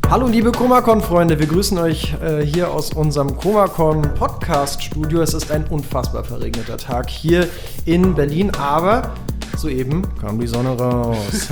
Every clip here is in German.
Hallo liebe ComaCon-Freunde, wir grüßen euch hier aus unserem ComaCon-Podcast-Studio. Es ist ein unfassbar verregneter Tag hier in Berlin, aber soeben kam die Sonne raus.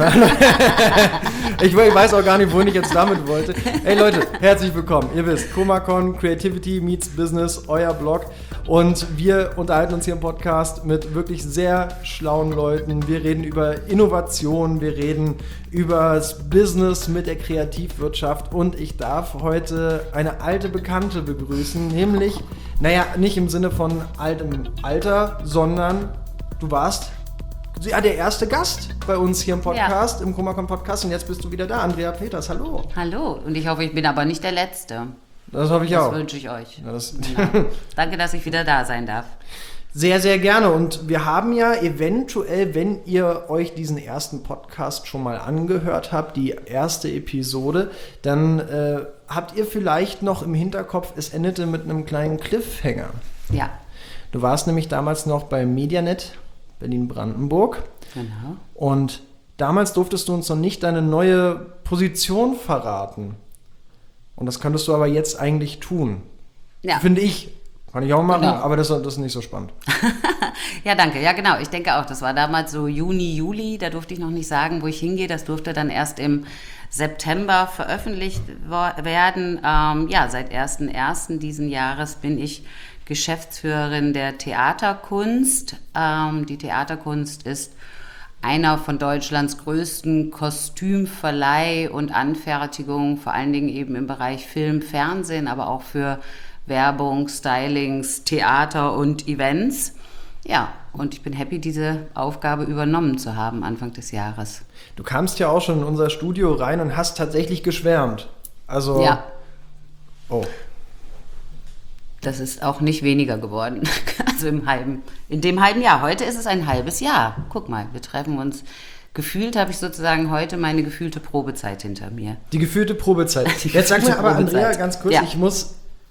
Ich weiß auch gar nicht, wohin ich jetzt damit wollte. Hey Leute, herzlich willkommen. Ihr wisst, ComaCon, Creativity meets Business, euer Blog. Und wir unterhalten uns hier im Podcast mit wirklich sehr schlauen Leuten. Wir reden über Innovation, wir reden über das Business mit der Kreativwirtschaft. Und ich darf heute eine alte Bekannte begrüßen, nämlich, nicht im Sinne von altem Alter, sondern du warst der erste Gast bei uns hier im Podcast, im ComaCon Podcast. Und jetzt bist du wieder da, Andrea Peters. Hallo. Hallo. Und ich hoffe, ich bin aber nicht der Letzte. Das hoffe ich auch. Das wünsche ich euch. Danke, dass ich wieder da sein darf. Sehr, sehr gerne. Und wir haben ja eventuell, wenn ihr euch diesen ersten Podcast schon mal angehört habt, die erste Episode, dann habt ihr vielleicht noch im Hinterkopf, es endete mit einem kleinen Cliffhanger. Ja. Du warst nämlich damals noch bei Medianet Berlin-Brandenburg. Genau. Und damals durftest du uns noch nicht deine neue Position verraten. Und das könntest du aber jetzt eigentlich tun. Ja. Finde ich. Kann ich auch machen, genau. Aber das ist nicht so spannend. Ja, danke. Ja, genau. Ich denke auch, das war damals so Juni, Juli. Da durfte ich noch nicht sagen, wo ich hingehe. Das durfte dann erst im September veröffentlicht werden. Seit 1.1. diesen Jahres bin ich Geschäftsführerin der Theaterkunst. Die Theaterkunst ist einer von Deutschlands größten Kostümverleih und Anfertigung, vor allen Dingen eben im Bereich Film, Fernsehen, aber auch für Werbung, Stylings, Theater und Events. Ja, und ich bin happy, diese Aufgabe übernommen zu haben Anfang des Jahres. Du kamst ja auch schon in unser Studio rein und hast tatsächlich geschwärmt. Also, ja. Oh. Das ist auch nicht weniger geworden. Also in dem halben Jahr. Heute ist es ein halbes Jahr. Guck mal, wir treffen uns. Gefühlt habe ich sozusagen heute meine gefühlte Probezeit hinter mir. Die gefühlte Probezeit. Jetzt sag mir aber, Andrea, ganz kurz, ich muss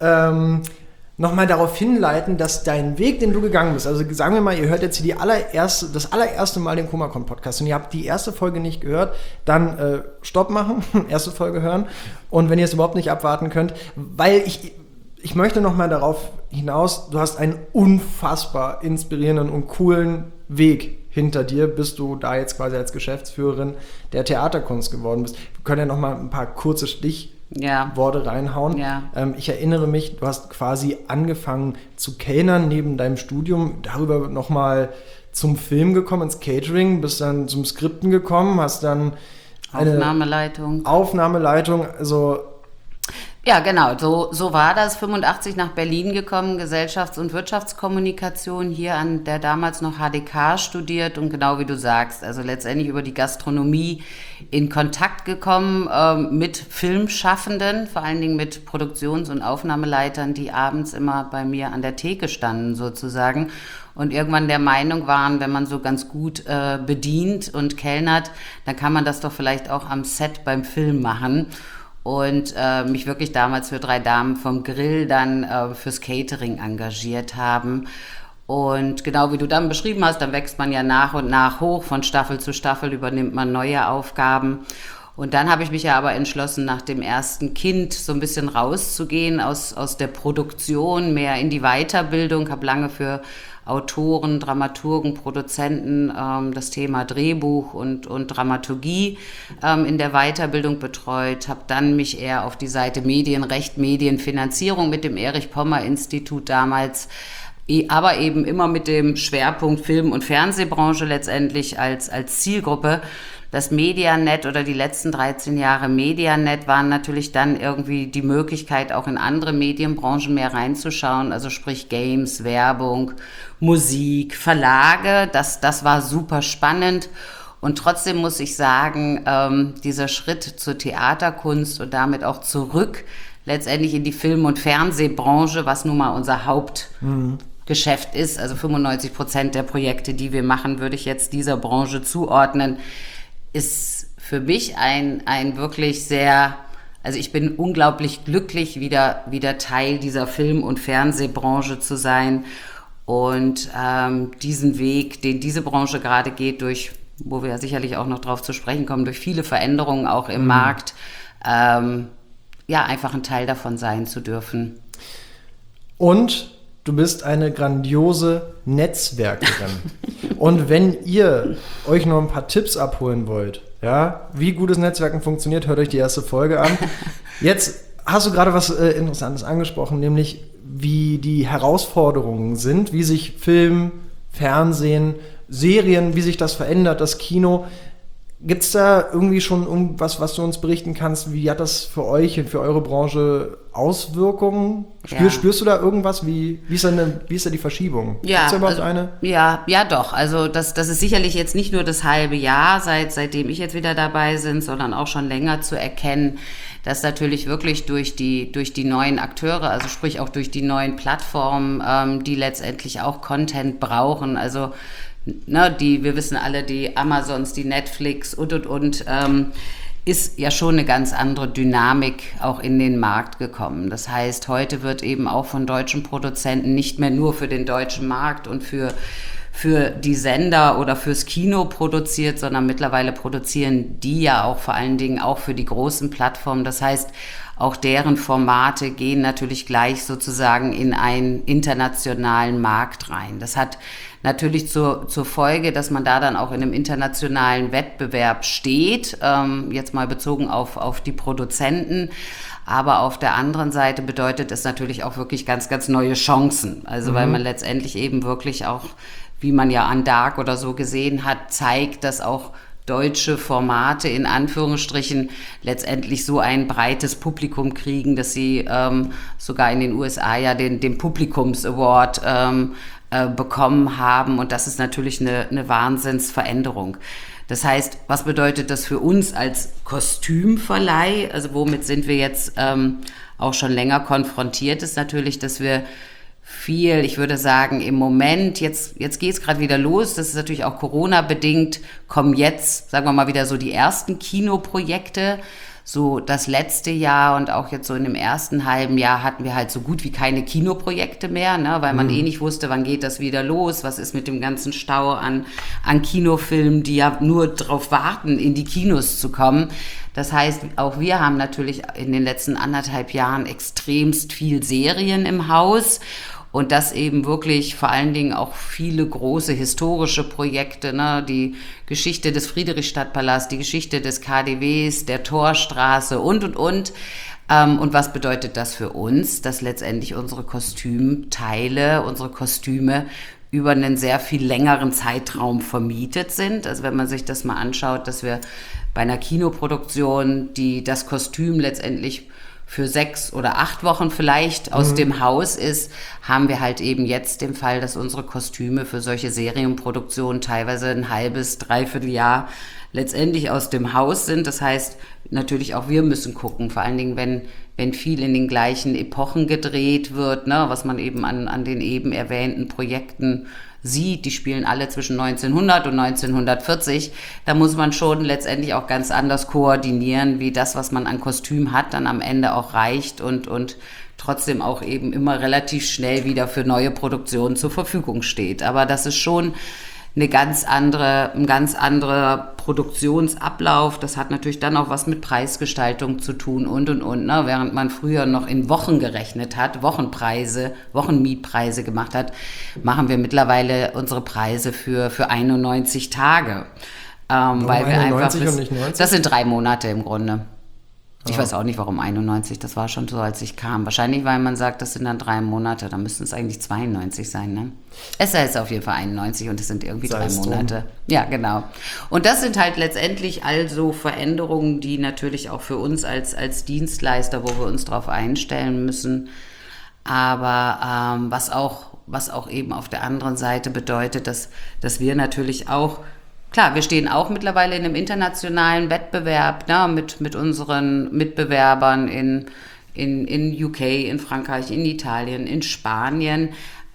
nochmal darauf hinleiten, dass dein Weg, den du gegangen bist, also sagen wir mal, ihr hört jetzt hier das allererste Mal den ComaCon-Podcast und ihr habt die erste Folge nicht gehört, dann Stopp machen, erste Folge hören und wenn ihr es überhaupt nicht abwarten könnt, weil ich möchte nochmal darauf hinaus, du hast einen unfassbar inspirierenden und coolen Weg hinter dir, bis du da jetzt quasi als Geschäftsführerin der Theaterkunst geworden bist. Wir können ja nochmal ein paar kurze Stichworte reinhauen. Ja. Ich erinnere mich, du hast quasi angefangen zu kellnern neben deinem Studium, darüber nochmal zum Film gekommen, ins Catering, bist dann zum Skripten gekommen, hast dann eine Aufnahmeleitung, also ja, genau, so war das. 85 nach Berlin gekommen, Gesellschafts- und Wirtschaftskommunikation, hier an der damals noch HDK studiert und genau wie du sagst, also letztendlich über die Gastronomie in Kontakt gekommen mit Filmschaffenden, vor allen Dingen mit Produktions- und Aufnahmeleitern, die abends immer bei mir an der Theke standen sozusagen und irgendwann der Meinung waren, wenn man so ganz gut bedient und kellnert, dann kann man das doch vielleicht auch am Set beim Film machen. Und mich wirklich damals für 3 Damen vom Grill dann fürs Catering engagiert haben. Und genau wie du dann beschrieben hast, dann wächst man ja nach und nach hoch, von Staffel zu Staffel übernimmt man neue Aufgaben. Und dann habe ich mich ja aber entschlossen, nach dem ersten Kind so ein bisschen rauszugehen aus der Produktion, mehr in die Weiterbildung, habe lange für Autoren, Dramaturgen, Produzenten das Thema Drehbuch und Dramaturgie in der Weiterbildung betreut, habe dann mich eher auf die Seite Medienrecht, Medienfinanzierung mit dem Erich-Pommer-Institut damals, aber eben immer mit dem Schwerpunkt Film- und Fernsehbranche letztendlich als Zielgruppe. Das Medianet oder die letzten 13 Jahre Medianet waren natürlich dann irgendwie die Möglichkeit, auch in andere Medienbranchen mehr reinzuschauen, also sprich Games, Werbung, Musik, Verlage, das war super spannend. Und trotzdem muss ich sagen, dieser Schritt zur Theaterkunst und damit auch zurück letztendlich in die Film- und Fernsehbranche, was nun mal unser Hauptgeschäft ist, also 95% der Projekte, die wir machen, würde ich jetzt dieser Branche zuordnen, ist für mich ein wirklich sehr, also ich bin unglaublich glücklich, wieder Teil dieser Film- und Fernsehbranche zu sein und diesen Weg, den diese Branche gerade geht, wo wir ja sicherlich auch noch drauf zu sprechen kommen, durch viele Veränderungen auch im Markt, ja, einfach ein Teil davon sein zu dürfen. Und du bist eine grandiose Netzwerkerin. Und wenn ihr euch noch ein paar Tipps abholen wollt, ja, wie gutes Netzwerken funktioniert, hört euch die erste Folge an. Jetzt hast du gerade was Interessantes angesprochen, nämlich wie die Herausforderungen sind, wie sich Film, Fernsehen, Serien, wie sich das verändert, das Kino. Gibt es da irgendwie schon was du uns berichten kannst? Wie hat das für euch und für eure Branche Auswirkungen? Spürst du da irgendwas? Wie ist da die Verschiebung? Ja, Gibt's da überhaupt eine? Ja, doch. Also das ist sicherlich jetzt nicht nur das halbe Jahr, seitdem ich jetzt wieder dabei bin, sondern auch schon länger zu erkennen, dass natürlich wirklich durch die neuen Akteure, also sprich auch durch die neuen Plattformen, die letztendlich auch Content brauchen, also wir wissen alle, die Amazons, die Netflix und, ist ja schon eine ganz andere Dynamik auch in den Markt gekommen. Das heißt, heute wird eben auch von deutschen Produzenten nicht mehr nur für den deutschen Markt und für die Sender oder fürs Kino produziert, sondern mittlerweile produzieren die ja auch vor allen Dingen auch für die großen Plattformen. Das heißt, auch deren Formate gehen natürlich gleich sozusagen in einen internationalen Markt rein. Das hat natürlich zur Folge, dass man da dann auch in einem internationalen Wettbewerb steht, jetzt mal bezogen auf die Produzenten. Aber auf der anderen Seite bedeutet es natürlich auch wirklich ganz, ganz neue Chancen. Also weil man letztendlich eben wirklich auch, wie man ja an Dark oder so gesehen hat, zeigt, dass auch deutsche Formate in Anführungsstrichen letztendlich so ein breites Publikum kriegen, dass sie sogar in den USA ja den Publikums-Award bekommen haben. Und das ist natürlich eine Wahnsinnsveränderung. Das heißt, was bedeutet das für uns als Kostümverleih? Also womit sind wir jetzt auch schon länger konfrontiert? Ist natürlich, dass wir viel, ich würde sagen, im Moment, jetzt geht es gerade wieder los, das ist natürlich auch Corona-bedingt, kommen jetzt, sagen wir mal, wieder so die ersten Kinoprojekte. So das letzte Jahr und auch jetzt so in dem ersten halben Jahr hatten wir halt so gut wie keine Kinoprojekte mehr, ne, weil man nicht wusste, wann geht das wieder los, was ist mit dem ganzen Stau an Kinofilmen, die ja nur drauf warten, in die Kinos zu kommen. Das heißt, auch wir haben natürlich in den letzten 1,5 Jahren extremst viel Serien im Haus. Und das eben wirklich vor allen Dingen auch viele große historische Projekte, ne? Die Geschichte des Friedrichstadtpalasts, die Geschichte des KaDeWes, der Torstraße und. Und was bedeutet das für uns? Dass letztendlich unsere Kostümteile, unsere Kostüme über einen sehr viel längeren Zeitraum vermietet sind. Also wenn man sich das mal anschaut, dass wir bei einer Kinoproduktion, das Kostüm letztendlich für 6 oder 8 Wochen vielleicht aus dem Haus ist, haben wir halt eben jetzt den Fall, dass unsere Kostüme für solche Serienproduktionen teilweise ein halbes, dreiviertel Jahr letztendlich aus dem Haus sind. Das heißt, natürlich auch wir müssen gucken, vor allen Dingen, wenn viel in den gleichen Epochen gedreht wird, ne, was man eben an den eben erwähnten Projekten sieht, die spielen alle zwischen 1900 und 1940, da muss man schon letztendlich auch ganz anders koordinieren, wie das, was man an Kostüm hat, dann am Ende auch reicht und trotzdem auch eben immer relativ schnell wieder für neue Produktionen zur Verfügung steht. Aber das ist schon ein ganz anderer Produktionsablauf. Das hat natürlich dann auch was mit Preisgestaltung zu tun und, ne? Während man früher noch in Wochen gerechnet hat, Wochenmietpreise gemacht hat, machen wir mittlerweile unsere Preise für 91 Tage. Weil wir 91 einfach, und nicht 90? Das sind 3 Monate im Grunde. Ich weiß auch nicht, warum 91, das war schon so, als ich kam. Wahrscheinlich, weil man sagt, das sind dann 3 Monate, dann müssten es eigentlich 92 sein, ne? Es heißt auf jeden Fall 91 und es sind irgendwie 3 Monate. Ja, genau. Und das sind halt letztendlich also Veränderungen, die natürlich auch für uns als Dienstleister, wo wir uns drauf einstellen müssen, aber was auch eben auf der anderen Seite bedeutet, dass wir natürlich auch, klar, wir stehen auch mittlerweile in einem internationalen Wettbewerb, ne, mit unseren Mitbewerbern in UK, in Frankreich, in Italien, in Spanien.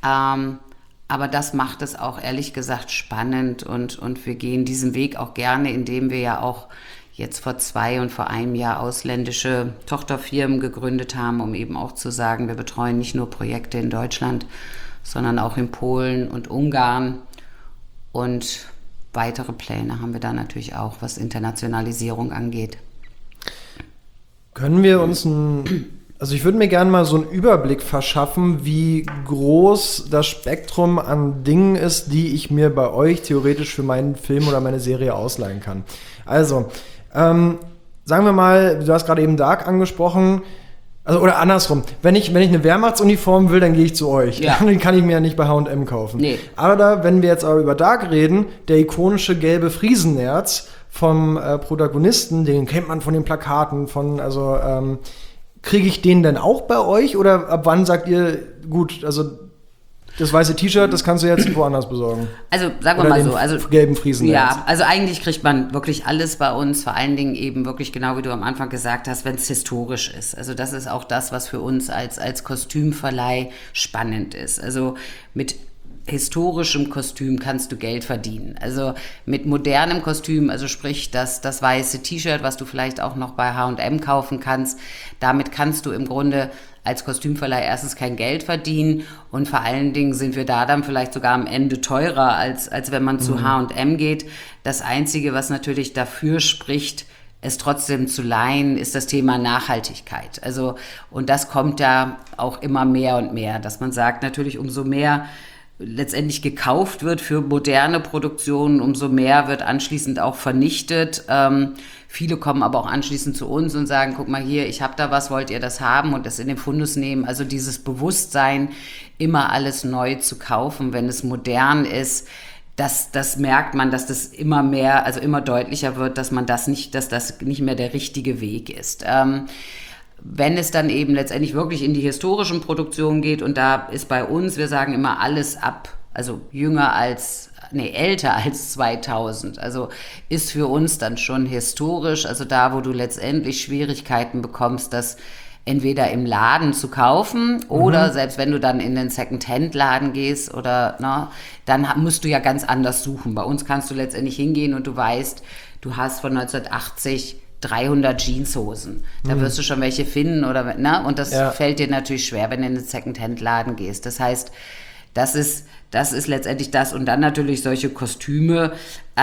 Aber das macht es auch ehrlich gesagt spannend und wir gehen diesen Weg auch gerne, indem wir ja auch jetzt vor 2 und vor 1 Jahr ausländische Tochterfirmen gegründet haben, um eben auch zu sagen, wir betreuen nicht nur Projekte in Deutschland, sondern auch in Polen und Ungarn und weitere Pläne haben wir da natürlich auch, was Internationalisierung angeht. Können wir uns also ich würde mir gerne mal so einen Überblick verschaffen, wie groß das Spektrum an Dingen ist, die ich mir bei euch theoretisch für meinen Film oder meine Serie ausleihen kann. Also, sagen wir mal, du hast gerade eben Dark angesprochen, also oder andersrum, wenn ich eine Wehrmachtsuniform will, dann gehe ich zu euch. Ja. Dann kann ich mir ja nicht bei H&M kaufen. Nee. Aber wenn wir jetzt aber über Dark reden, der ikonische gelbe Friesennerz vom Protagonisten, den kennt man von den Plakaten, kriege ich den denn auch bei euch? Oder ab wann sagt ihr, gut, also das weiße T-Shirt, das kannst du jetzt woanders besorgen? Also sagen wir Oder mal den so. Also, gelben Friesennerz. Ja, also eigentlich kriegt man wirklich alles bei uns, vor allen Dingen eben wirklich genau wie du am Anfang gesagt hast, wenn es historisch ist. Also das ist auch das, was für uns als Kostümverleih spannend ist. Also mit historischem Kostüm kannst du Geld verdienen. Also mit modernem Kostüm, also sprich das weiße T-Shirt, was du vielleicht auch noch bei H&M kaufen kannst, damit kannst du im Grunde als Kostümverleih erstens kein Geld verdienen und vor allen Dingen sind wir da dann vielleicht sogar am Ende teurer, als wenn man zu H&M geht. Das Einzige, was natürlich dafür spricht, es trotzdem zu leihen, ist das Thema Nachhaltigkeit. Also, und das kommt ja auch immer mehr und mehr, dass man sagt, natürlich umso mehr letztendlich gekauft wird für moderne Produktionen, umso mehr wird anschließend auch vernichtet. Viele kommen aber auch anschließend zu uns und sagen, guck mal hier, ich habe da was, wollt ihr das haben und das in den Fundus nehmen. Also dieses Bewusstsein, immer alles neu zu kaufen, wenn es modern ist, das merkt man, dass das immer mehr, also immer deutlicher wird, dass das nicht mehr der richtige Weg ist. Wenn es dann eben letztendlich wirklich in die historischen Produktionen geht und da ist bei uns, wir sagen immer alles also älter als 2000, also ist für uns dann schon historisch, also da, wo du letztendlich Schwierigkeiten bekommst, das entweder im Laden zu kaufen oder selbst wenn du dann in den Second-Hand-Laden gehst dann musst du ja ganz anders suchen. Bei uns kannst du letztendlich hingehen und du weißt, du hast von 1980 300 Jeanshosen. Da wirst du schon welche finden und das fällt dir natürlich schwer, wenn du in den Second-Hand-Laden gehst. Das heißt, das ist letztendlich das und dann natürlich solche Kostüme,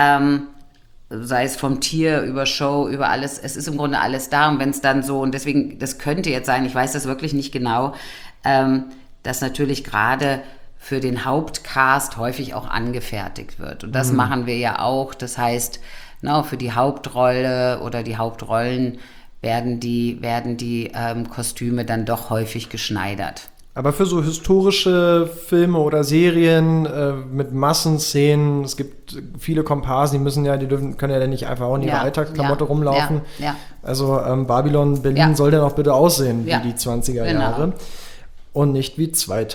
sei es vom Tier über Show, über alles, es ist im Grunde alles da und wenn es dann so, und deswegen, das könnte jetzt sein, ich weiß das wirklich nicht genau, dass natürlich gerade für den Hauptcast häufig auch angefertigt wird und das machen wir ja auch, das heißt, für die Hauptrolle oder die Hauptrollen werden die Kostüme dann doch häufig geschneidert. Aber für so historische Filme oder Serien mit Massenszenen, es gibt viele Komparsen, können ja dann nicht einfach auch in ihrer Alltagsklamotte rumlaufen. Ja. Also Babylon Berlin soll dann auch bitte aussehen wie die 20er Jahre und nicht wie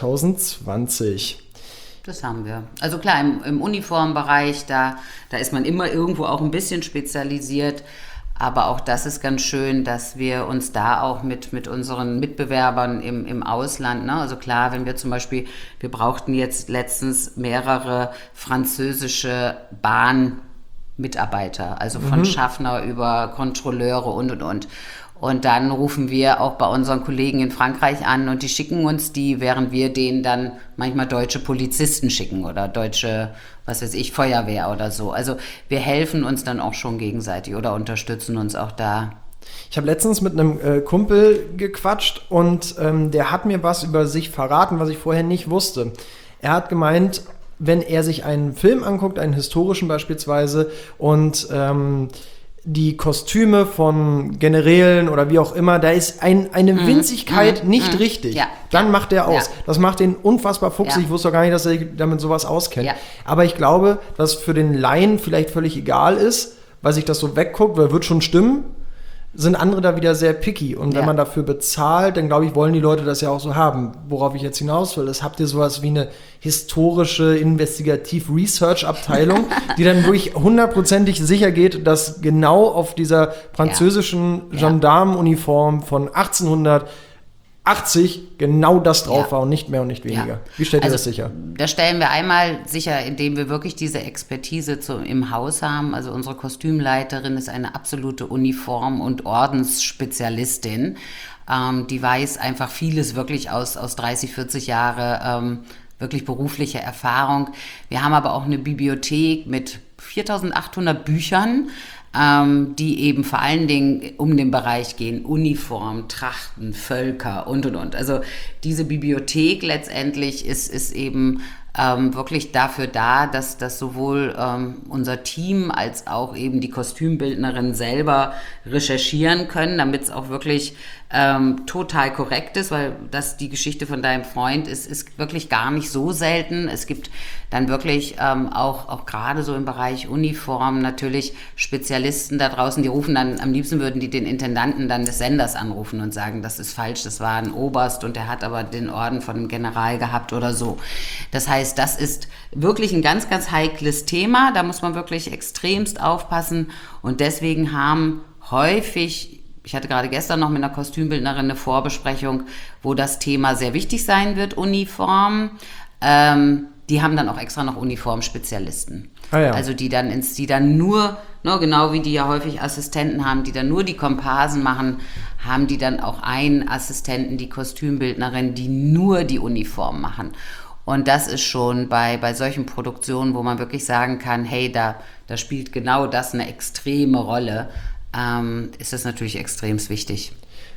2020. Das haben wir. Also klar, im Uniformbereich, da ist man immer irgendwo auch ein bisschen spezialisiert. Aber auch das ist ganz schön, dass wir uns da auch mit unseren Mitbewerbern im Ausland, also klar, wenn wir zum Beispiel, wir brauchten jetzt letztens mehrere französische Bahnmitarbeiter, also von Schaffner über Kontrolleure und. Und dann rufen wir auch bei unseren Kollegen in Frankreich an und die schicken uns die, während wir denen dann manchmal deutsche Polizisten schicken oder deutsche, Feuerwehr oder so. Also wir helfen uns dann auch schon gegenseitig oder unterstützen uns auch da. Ich habe letztens mit einem Kumpel gequatscht und der hat mir was über sich verraten, was ich vorher nicht wusste. Er hat gemeint, wenn er sich einen Film anguckt, einen historischen beispielsweise, und die Kostüme von Generälen oder wie auch immer, da ist eine Winzigkeit nicht richtig. Ja. Dann macht er aus. Ja. Das macht den unfassbar fuchsig. Ja. Ich wusste doch gar nicht, dass er sich damit sowas auskennt. Ja. Aber ich glaube, dass für den Laien vielleicht völlig egal ist, weil sich das so wegguckt, weil wird schon stimmen, sind andere da wieder sehr picky. Und wenn man dafür bezahlt, dann glaube ich, wollen die Leute das ja auch so haben. Worauf ich jetzt hinaus will, ist, habt ihr sowas wie eine historische Investigativ-Research-Abteilung, die dann wirklich hundertprozentig sicher geht, dass genau auf dieser französischen Gendarmenuniform von 1880 genau das drauf war und nicht mehr und nicht weniger. Ja. Wie stellt ihr das sicher? Das stellen wir einmal sicher, indem wir wirklich diese Expertise im Haus haben. Also unsere Kostümleiterin ist eine absolute Uniform- und Ordensspezialistin. Die weiß einfach vieles wirklich aus 30, 40 Jahre wirklich berufliche Erfahrung. Wir haben aber auch eine Bibliothek mit 4.800 Büchern. die eben vor allen Dingen um den Bereich gehen, Uniform, Trachten, Völker und. Also diese Bibliothek letztendlich ist eben wirklich dafür da, dass sowohl unser Team als auch eben die Kostümbildnerin selber recherchieren können, damit es auch wirklich total korrekt ist, weil das die Geschichte von deinem Freund ist wirklich gar nicht so selten. Es gibt dann wirklich auch gerade so im Bereich Uniform natürlich Spezialisten da draußen, die rufen dann, am liebsten würden die den Intendanten dann des Senders anrufen und sagen, das ist falsch, das war ein Oberst und der hat aber den Orden von einem General gehabt oder so. Das heißt, das ist wirklich ein ganz, ganz heikles Thema, da muss man wirklich extremst aufpassen und deswegen haben häufig, ich hatte gerade gestern noch mit einer Kostümbildnerin eine Vorbesprechung, wo das Thema sehr wichtig sein wird, Uniform. Die haben dann auch extra noch Uniformspezialisten. Ah ja. Also die dann nur, genau wie die ja häufig Assistenten haben, die dann nur die Komparsen machen, haben die dann auch einen Assistenten, die Kostümbildnerin, die nur die Uniform machen. Und das ist schon bei solchen Produktionen, wo man wirklich sagen kann, hey, da spielt genau das eine extreme Rolle, ist das natürlich extrem wichtig.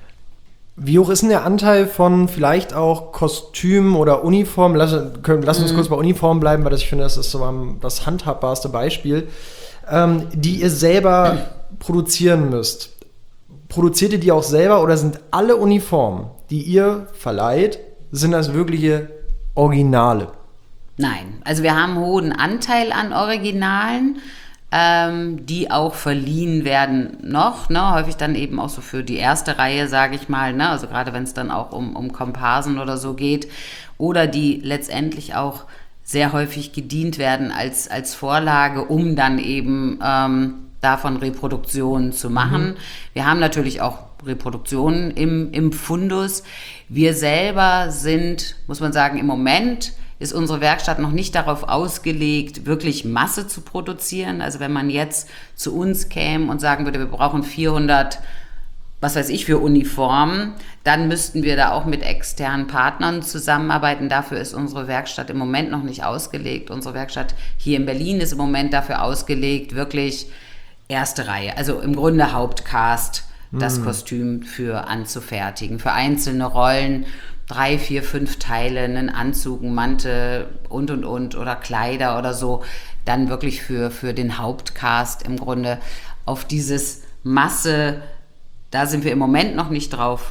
Wie hoch ist denn der Anteil von vielleicht auch Kostüm oder Uniform? Lass uns kurz bei Uniform bleiben, weil ich finde, das ist so das handhabbarste Beispiel, die ihr selber produzieren müsst. Produziert ihr die auch selber oder sind alle Uniformen, die ihr verleiht, sind das wirkliche Originale? Nein, also wir haben einen hohen Anteil an Originalen, die auch verliehen werden noch, häufig dann eben auch so für die erste Reihe, sage ich mal, also gerade wenn es dann auch um Komparsen oder so geht, oder die letztendlich auch sehr häufig gedient werden als Vorlage, um dann eben davon Reproduktionen zu machen. Wir haben natürlich auch Reproduktionen im Fundus. Wir selber sind, muss man sagen, im Moment ist unsere Werkstatt noch nicht darauf ausgelegt, wirklich Masse zu produzieren. Also wenn man jetzt zu uns käme und sagen würde, wir brauchen 400, was weiß ich, für Uniformen, dann müssten wir da auch mit externen Partnern zusammenarbeiten. Dafür ist unsere Werkstatt im Moment noch nicht ausgelegt. Unsere Werkstatt hier in Berlin ist im Moment dafür ausgelegt, wirklich erste Reihe, also im Grunde Hauptcast, das Kostüm für anzufertigen. Für einzelne Rollen 3, 4, 5 Teile, einen Anzug, einen Mantel und oder Kleider oder so, dann wirklich für den Hauptcast im Grunde auf dieses Masse, da sind wir im Moment noch nicht drauf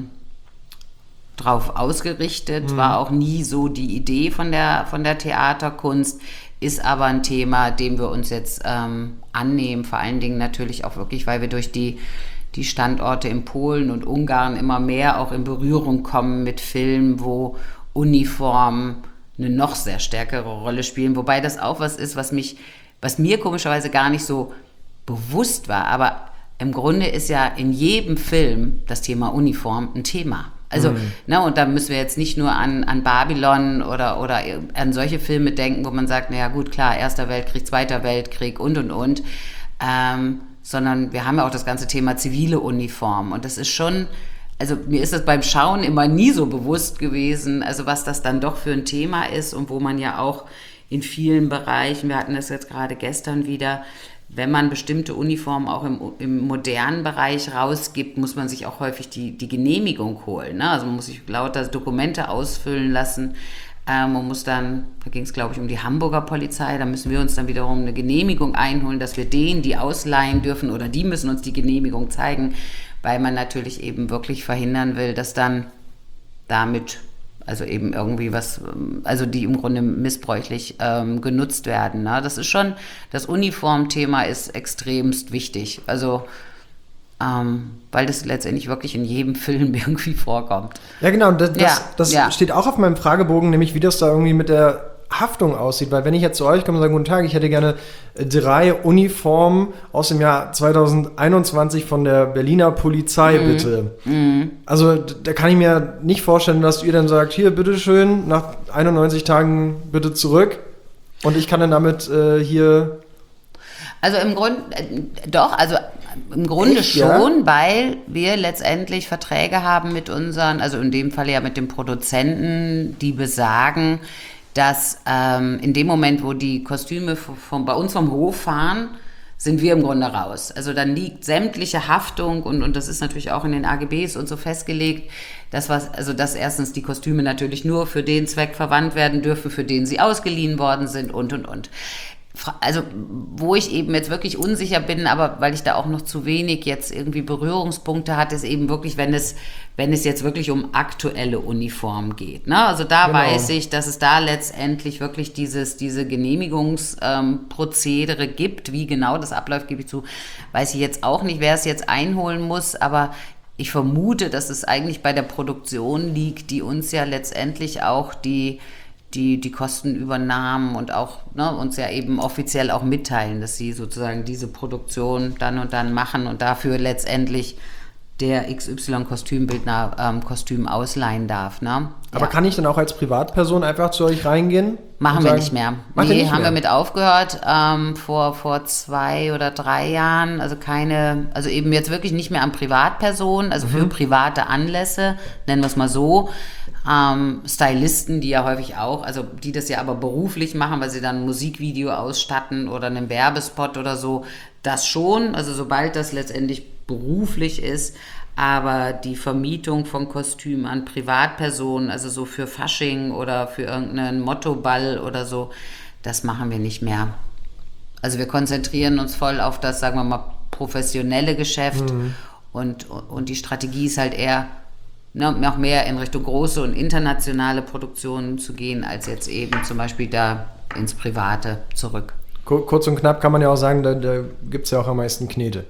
ausgerichtet, war auch nie so die Idee von der Theaterkunst, ist aber ein Thema, dem wir uns jetzt annehmen, vor allen Dingen natürlich auch wirklich, weil wir durch die Standorte in Polen und Ungarn immer mehr auch in Berührung kommen mit Filmen, wo Uniformen eine noch sehr stärkere Rolle spielen. Wobei das auch was ist, was mir komischerweise gar nicht so bewusst war. Aber im Grunde ist ja in jedem Film das Thema Uniform ein Thema. Also, und da müssen wir jetzt nicht nur an Babylon oder an solche Filme denken, wo man sagt, naja gut, klar, Erster Weltkrieg, Zweiter Weltkrieg und. Sondern wir haben ja auch das ganze Thema zivile Uniform. Und das ist schon, also mir ist das beim Schauen immer nie so bewusst gewesen, also was das dann doch für ein Thema ist und wo man ja auch in vielen Bereichen, wir hatten das jetzt gerade gestern wieder, wenn man bestimmte Uniformen auch im modernen Bereich rausgibt, muss man sich auch häufig die Genehmigung holen. Also man muss sich lauter Dokumente ausfüllen lassen. Man muss dann, da ging es glaube ich um die Hamburger Polizei, da müssen wir uns dann wiederum eine Genehmigung einholen, dass wir die ausleihen dürfen oder die müssen uns die Genehmigung zeigen, weil man natürlich eben wirklich verhindern will, dass dann damit also eben irgendwie also die im Grunde missbräuchlich genutzt werden. Ne? Das ist schon, das Uniformthema ist extremst wichtig, also weil das letztendlich wirklich in jedem Film irgendwie vorkommt. Ja, genau, das steht auch auf meinem Fragebogen, nämlich wie das da irgendwie mit der Haftung aussieht, weil wenn ich jetzt zu euch komme und sage, guten Tag, ich hätte gerne 3 Uniformen aus dem Jahr 2021 von der Berliner Polizei, bitte. Also da kann ich mir nicht vorstellen, dass ihr dann sagt, hier, bitteschön, nach 91 Tagen bitte zurück und ich kann dann damit hier... Also im Grunde, im Grunde echt, schon, ja? Weil wir letztendlich Verträge haben mit unseren, also in dem Fall ja mit den Produzenten, die besagen, dass in dem Moment, wo die Kostüme bei uns vom Hof fahren, sind wir im Grunde raus. Also dann liegt sämtliche Haftung und das ist natürlich auch in den AGBs und so festgelegt, dass erstens die Kostüme natürlich nur für den Zweck verwandt werden dürfen, für den sie ausgeliehen worden sind und. Also wo ich eben jetzt wirklich unsicher bin, aber weil ich da auch noch zu wenig jetzt irgendwie Berührungspunkte hatte, ist eben wirklich, wenn es jetzt wirklich um aktuelle Uniformen geht. Ne? Also da weiß ich, dass es da letztendlich wirklich diese Genehmigungsprozedere gibt. Wie genau das abläuft, gebe ich zu, weiß ich jetzt auch nicht, wer es jetzt einholen muss, aber ich vermute, dass es eigentlich bei der Produktion liegt, die uns ja letztendlich auch die Kostenübernahmen und auch uns ja eben offiziell auch mitteilen, dass sie sozusagen diese Produktion dann und dann machen und dafür letztendlich der XY-Kostümbildner Kostüm ausleihen darf. Ne? Aber kann ich dann auch als Privatperson einfach zu euch reingehen? Machen wir nicht mehr. Nee, haben wir mit aufgehört vor 2 oder 3 Jahren. Also eben jetzt wirklich nicht mehr an Privatpersonen, also für private Anlässe, nennen wir es mal so. Stylisten, die ja häufig auch, also die das ja aber beruflich machen, weil sie dann ein Musikvideo ausstatten oder einen Werbespot oder so, das schon, also sobald das letztendlich beruflich ist, aber die Vermietung von Kostümen an Privatpersonen, also so für Fasching oder für irgendeinen Mottoball oder so, das machen wir nicht mehr. Also wir konzentrieren uns voll auf das, sagen wir mal, professionelle Geschäft und die Strategie ist halt eher, noch mehr in Richtung große und internationale Produktionen zu gehen, als jetzt eben zum Beispiel da ins Private zurück. Kurz und knapp kann man ja auch sagen, da gibt es ja auch am meisten Knete.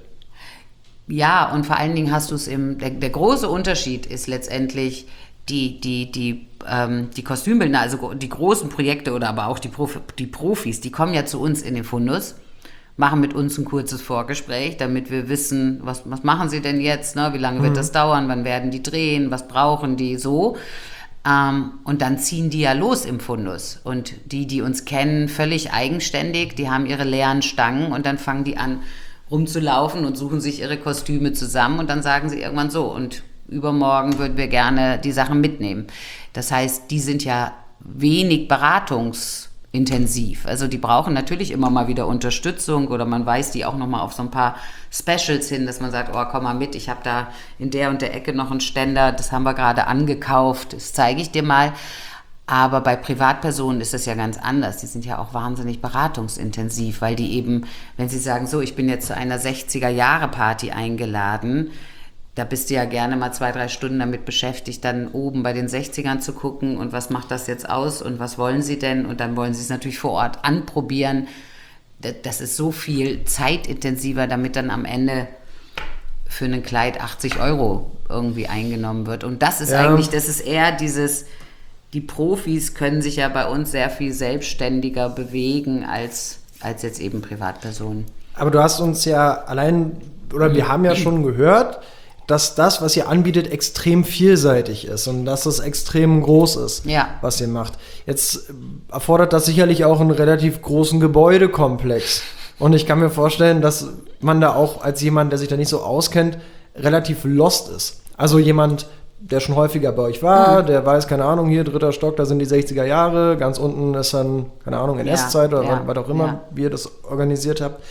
Ja, und vor allen Dingen hast du es der große Unterschied ist letztendlich die Kostümbildner, also die großen Projekte oder aber auch die Profis, die kommen ja zu uns in den Fundus, machen mit uns ein kurzes Vorgespräch, damit wir wissen, was machen sie denn jetzt, ne? Wie lange wird das dauern, wann werden die drehen, was brauchen die so. Und dann ziehen die ja los im Fundus. Und die uns kennen, völlig eigenständig, die haben ihre leeren Stangen und dann fangen die an rumzulaufen und suchen sich ihre Kostüme zusammen und dann sagen sie irgendwann so, und übermorgen würden wir gerne die Sachen mitnehmen. Das heißt, die sind ja wenig beratungsintensiv. Also die brauchen natürlich immer mal wieder Unterstützung oder man weist die auch nochmal auf so ein paar Specials hin, dass man sagt, oh, komm mal mit, ich habe da in der und der Ecke noch einen Ständer, das haben wir gerade angekauft, das zeige ich dir mal. Aber bei Privatpersonen ist das ja ganz anders. Die sind ja auch wahnsinnig beratungsintensiv, weil die eben, wenn sie sagen, so, ich bin jetzt zu einer 60er-Jahre-Party eingeladen, da bist du ja gerne mal 2-3 Stunden damit beschäftigt, dann oben bei den 60ern zu gucken und was macht das jetzt aus und was wollen sie denn? Und dann wollen sie es natürlich vor Ort anprobieren. Das ist so viel zeitintensiver, damit dann am Ende für ein Kleid 80 € irgendwie eingenommen wird. Und das ist das ist eher dieses, die Profis können sich ja bei uns sehr viel selbstständiger bewegen als jetzt eben Privatpersonen. Aber du hast uns ja wir haben ja schon gehört, dass das, was ihr anbietet, extrem vielseitig ist und dass es extrem groß ist, was ihr macht. Jetzt erfordert das sicherlich auch einen relativ großen Gebäudekomplex. Und ich kann mir vorstellen, dass man da auch als jemand, der sich da nicht so auskennt, relativ lost ist. Also jemand, der schon häufiger bei euch war, der weiß, keine Ahnung, hier 3. Stock, da sind die 60er Jahre, ganz unten ist dann, keine Ahnung, NS-Zeit oder was auch immer, wie ihr das organisiert habt.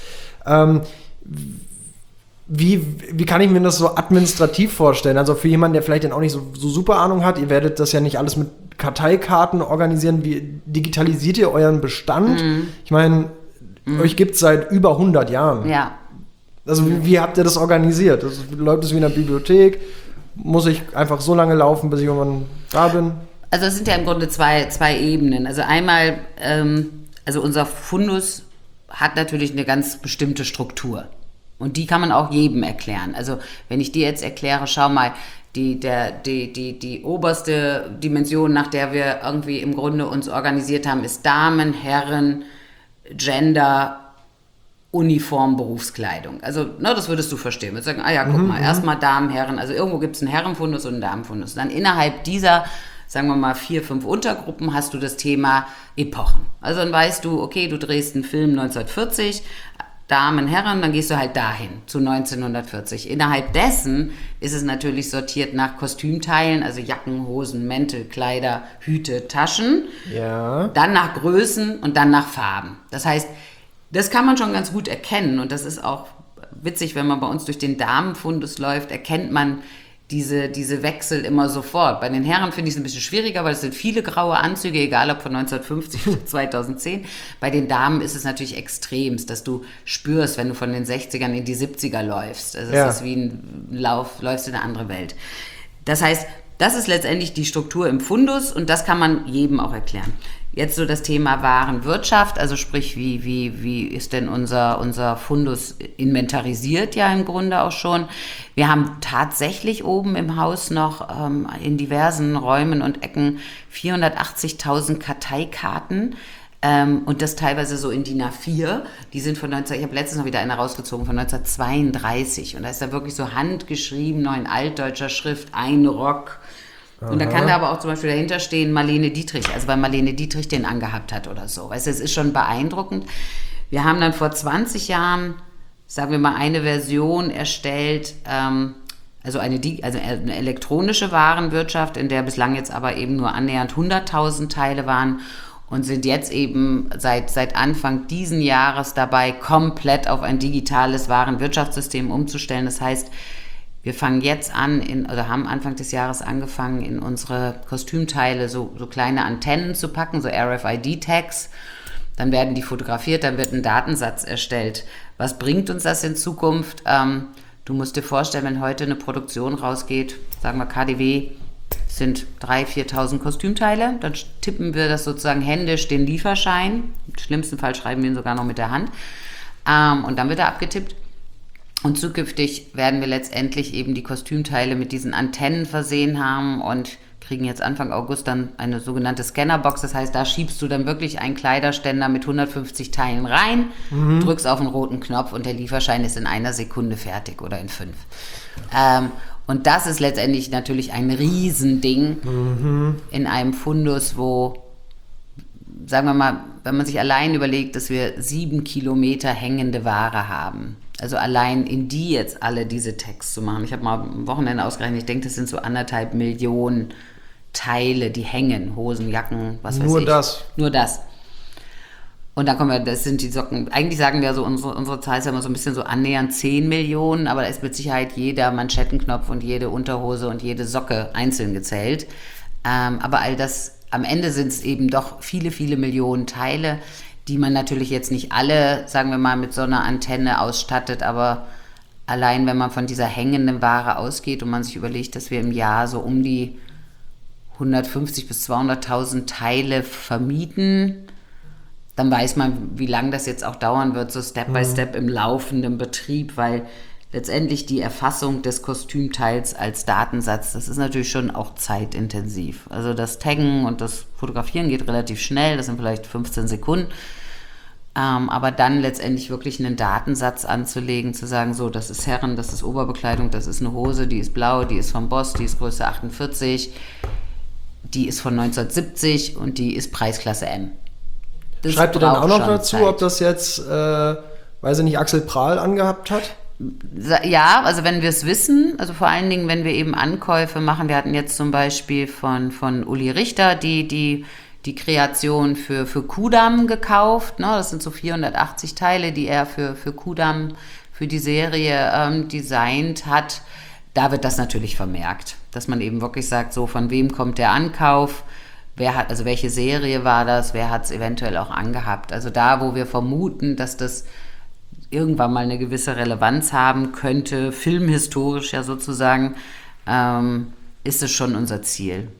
Wie kann ich mir das so administrativ vorstellen? Also für jemanden, der vielleicht dann auch nicht so super Ahnung hat, ihr werdet das ja nicht alles mit Karteikarten organisieren. Wie digitalisiert ihr euren Bestand? Ich meine, euch gibt es seit über 100 Jahren. Ja. Also wie habt ihr das organisiert? Läuft es wie in einer Bibliothek? Muss ich einfach so lange laufen, bis ich irgendwann da bin? Also es sind ja im Grunde zwei Ebenen. Also einmal, also unser Fundus hat natürlich eine ganz bestimmte Struktur. Und die kann man auch jedem erklären. Also wenn ich dir jetzt erkläre, schau mal, die oberste Dimension, nach der wir irgendwie im Grunde uns organisiert haben, ist Damen, Herren, Gender, Uniform, Berufskleidung. Also, das würdest du verstehen. Wir sagen, guck mal, erstmal Damen, Herren, also irgendwo gibt es einen Herrenfundus und einen Damenfundus. Dann innerhalb dieser, sagen wir mal, 4-5 Untergruppen hast du das Thema Epochen. Also dann weißt du, okay, du drehst einen Film 1940, Damen, Herren, dann gehst du halt dahin, zu 1940. Innerhalb dessen ist es natürlich sortiert nach Kostümteilen, also Jacken, Hosen, Mäntel, Kleider, Hüte, Taschen. Ja. Dann nach Größen und dann nach Farben. Das heißt, Das kann man schon ganz gut erkennen und das ist auch witzig, wenn man bei uns durch den Damenfundus läuft, erkennt man diese Wechsel immer sofort. Bei den Herren finde ich es ein bisschen schwieriger, weil es sind viele graue Anzüge, egal ob von 1950 oder 2010. Bei den Damen ist es natürlich extremst, dass du spürst, wenn du von den 60ern in die 70er läufst. Also es ist wie ein läufst in eine andere Welt. Das heißt, das ist letztendlich die Struktur im Fundus und das kann man jedem auch erklären. Jetzt so das Thema Warenwirtschaft, also sprich, wie ist denn unser Fundus inventarisiert ja im Grunde auch schon. Wir haben tatsächlich oben im Haus noch in diversen Räumen und Ecken 480.000 Karteikarten und das teilweise so in DIN A4. Die sind ich habe letztens noch wieder eine rausgezogen von 1932 und da ist da wirklich so handgeschrieben, noch in altdeutscher Schrift, ein Rock. Und da kann da aber auch zum Beispiel dahinter stehen Marlene Dietrich, also weil Marlene Dietrich den angehabt hat oder so. Weißt du, es ist schon beeindruckend. Wir haben dann vor 20 Jahren, sagen wir mal, eine Version erstellt, also eine elektronische Warenwirtschaft, in der bislang jetzt aber eben nur annähernd 100.000 Teile waren und sind jetzt eben seit Anfang diesen Jahres dabei, komplett auf ein digitales Warenwirtschaftssystem umzustellen. Das heißt, wir fangen jetzt an, haben Anfang des Jahres angefangen, in unsere Kostümteile so kleine Antennen zu packen, so RFID-Tags. Dann werden die fotografiert, dann wird ein Datensatz erstellt. Was bringt uns das in Zukunft? Du musst dir vorstellen, wenn heute eine Produktion rausgeht, sagen wir KaDeWe, sind 3.000, 4.000 Kostümteile, dann tippen wir das sozusagen händisch den Lieferschein. Im schlimmsten Fall schreiben wir ihn sogar noch mit der Hand. Und dann wird er abgetippt. Und zukünftig werden wir letztendlich eben die Kostümteile mit diesen Antennen versehen haben und kriegen jetzt Anfang August dann eine sogenannte Scannerbox. Das heißt, da schiebst du dann wirklich einen Kleiderständer mit 150 Teilen rein, drückst auf den roten Knopf und der Lieferschein ist in 1 Sekunde fertig oder in 5. Und das ist letztendlich natürlich ein Riesending in einem Fundus, wo, sagen wir mal, wenn man sich allein überlegt, dass wir 7 Kilometer hängende Ware haben. Also allein in die jetzt alle diese Tags zu machen. Ich habe mal am Wochenende ausgerechnet, ich denke, das sind so 1,5 Millionen Teile, die hängen. Hosen, Jacken, was weiß ich. Nur das. Und dann das sind die Socken. Eigentlich sagen wir so, unsere Zahl ist ja immer so ein bisschen so annähernd 10 Millionen, aber da ist mit Sicherheit jeder Manschettenknopf und jede Unterhose und jede Socke einzeln gezählt. Aber all das, am Ende sind es eben doch viele, viele Millionen Teile, die man natürlich jetzt nicht alle, sagen wir mal, mit so einer Antenne ausstattet, aber allein wenn man von dieser hängenden Ware ausgeht und man sich überlegt, dass wir im Jahr so um die 150.000 bis 200.000 Teile vermieten, dann weiß man, wie lange das jetzt auch dauern wird, so Step by Step im laufenden Betrieb, weil letztendlich die Erfassung des Kostümteils als Datensatz, das ist natürlich schon auch zeitintensiv. Also das Taggen und das Fotografieren geht relativ schnell, das sind vielleicht 15 Sekunden. Aber dann letztendlich wirklich einen Datensatz anzulegen, zu sagen, so, das ist Herren, das ist Oberbekleidung, das ist eine Hose, die ist blau, die ist vom Boss, die ist Größe 48, die ist von 1970 und die ist Preisklasse M. Das schreibt ihr dann auch noch dazu, Zeit. ob das jetzt, weiß ich nicht, Axel Prahl angehabt hat? Ja, also wenn wir es wissen, also vor allen Dingen, wenn wir eben Ankäufe machen, wir hatten jetzt zum Beispiel von Uli Richter die Kreation für Kudam gekauft, ne? Das sind so 480 Teile, die er für Kudam, für die Serie designt hat. Da wird das natürlich vermerkt, dass man eben wirklich sagt, so von wem kommt der Ankauf, also welche Serie war das, wer hat es eventuell auch angehabt. Also da, wo wir vermuten, dass das irgendwann mal eine gewisse Relevanz haben könnte, filmhistorisch ja sozusagen, ist es schon unser Ziel.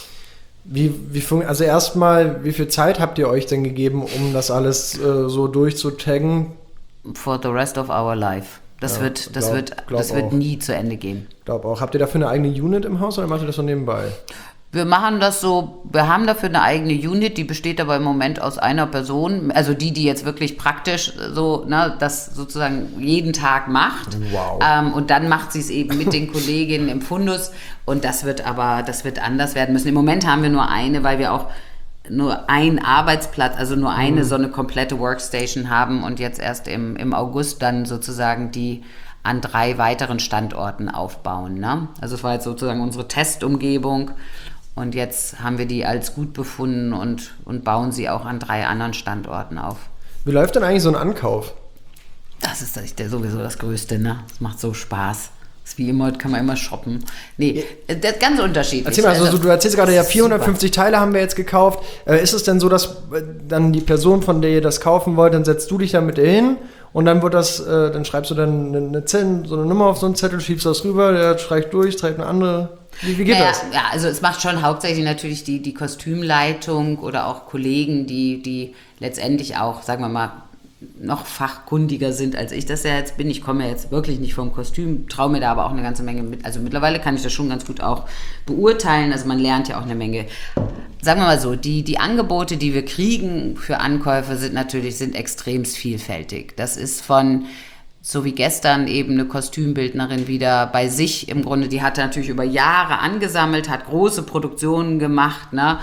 Also erstmal, wie viel Zeit habt ihr euch denn gegeben, um das alles so durchzutaggen? For the rest of our life. Das wird nie zu Ende gehen. Glaub auch. Habt ihr dafür eine eigene Unit im Haus oder macht ihr das so nebenbei? Wir machen das so, wir haben dafür eine eigene Unit, die besteht aber im Moment aus einer Person, also die jetzt wirklich praktisch so, ne, das sozusagen jeden Tag macht. Wow. Und dann macht sie es eben mit den Kolleginnen im Fundus und das wird anders werden müssen. Im Moment haben wir nur eine, weil wir auch nur einen Arbeitsplatz, also nur eine so eine komplette Workstation haben und jetzt erst im August dann sozusagen die an 3 weiteren Standorten aufbauen. Ne? Also es war jetzt sozusagen unsere Testumgebung. Und jetzt haben wir die als gut befunden und bauen sie auch an 3 anderen Standorten auf. Wie läuft denn eigentlich so ein Ankauf? Das ist sowieso das Größte, ne? Das macht so Spaß. Das ist wie immer, kann man immer shoppen. Nee, das ist ganz unterschiedlich. Erzähl mal, also du erzählst gerade, ja 450 super. Teile haben wir jetzt gekauft. Ist es denn so, dass dann die Person, von der ihr das kaufen wollt, dann setzt du dich da mit ihr hin und dann wird das, dann schreibst du dann so eine Nummer auf so einen Zettel, schiebst das rüber, der streicht durch, schreibt eine andere. Wie geht das? Ja, also es macht schon hauptsächlich natürlich die Kostümleitung oder auch Kollegen, die letztendlich auch, sagen wir mal, noch fachkundiger sind, als ich das ja jetzt bin. Ich komme ja jetzt wirklich nicht vom Kostüm, traue mir da aber auch eine ganze Menge mit. Also mittlerweile kann ich das schon ganz gut auch beurteilen. Also man lernt ja auch eine Menge. Sagen wir mal so, die Angebote, die wir kriegen für Ankäufe sind extremst vielfältig. Das ist von, so wie gestern eben eine Kostümbildnerin wieder bei sich im Grunde, die hatte natürlich über Jahre angesammelt, hat große Produktionen gemacht, ne?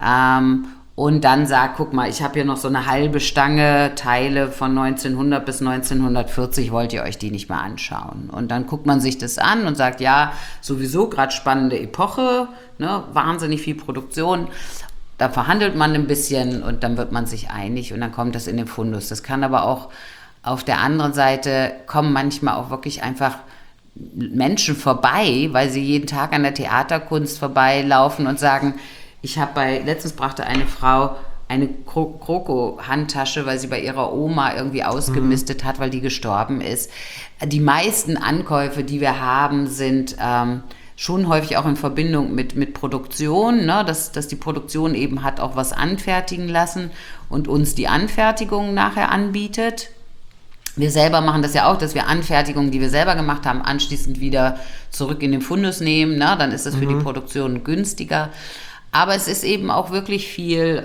Und dann sagt, guck mal, ich habe hier noch so eine halbe Stange Teile von 1900 bis 1940, wollt ihr euch die nicht mal anschauen? Und dann guckt man sich das an und sagt, ja, sowieso gerade spannende Epoche, ne, wahnsinnig viel Produktion. Da verhandelt man ein bisschen und dann wird man sich einig und dann kommt das in den Fundus. Das kann aber auch auf der anderen Seite kommen manchmal auch wirklich einfach Menschen vorbei, weil sie jeden Tag an der Theaterkunst vorbeilaufen und sagen, letztens brachte eine Frau eine Kroko-Handtasche, weil sie bei ihrer Oma irgendwie ausgemistet hat, weil die gestorben ist. Die meisten Ankäufe, die wir haben, sind schon häufig auch in Verbindung mit Produktion, ne? Dass die Produktion eben hat auch was anfertigen lassen und uns die Anfertigung nachher anbietet. Wir selber machen das ja auch, dass wir Anfertigungen, die wir selber gemacht haben, anschließend wieder zurück in den Fundus nehmen, ne? Dann ist das für die Produktion günstiger. Aber es ist eben auch wirklich viel,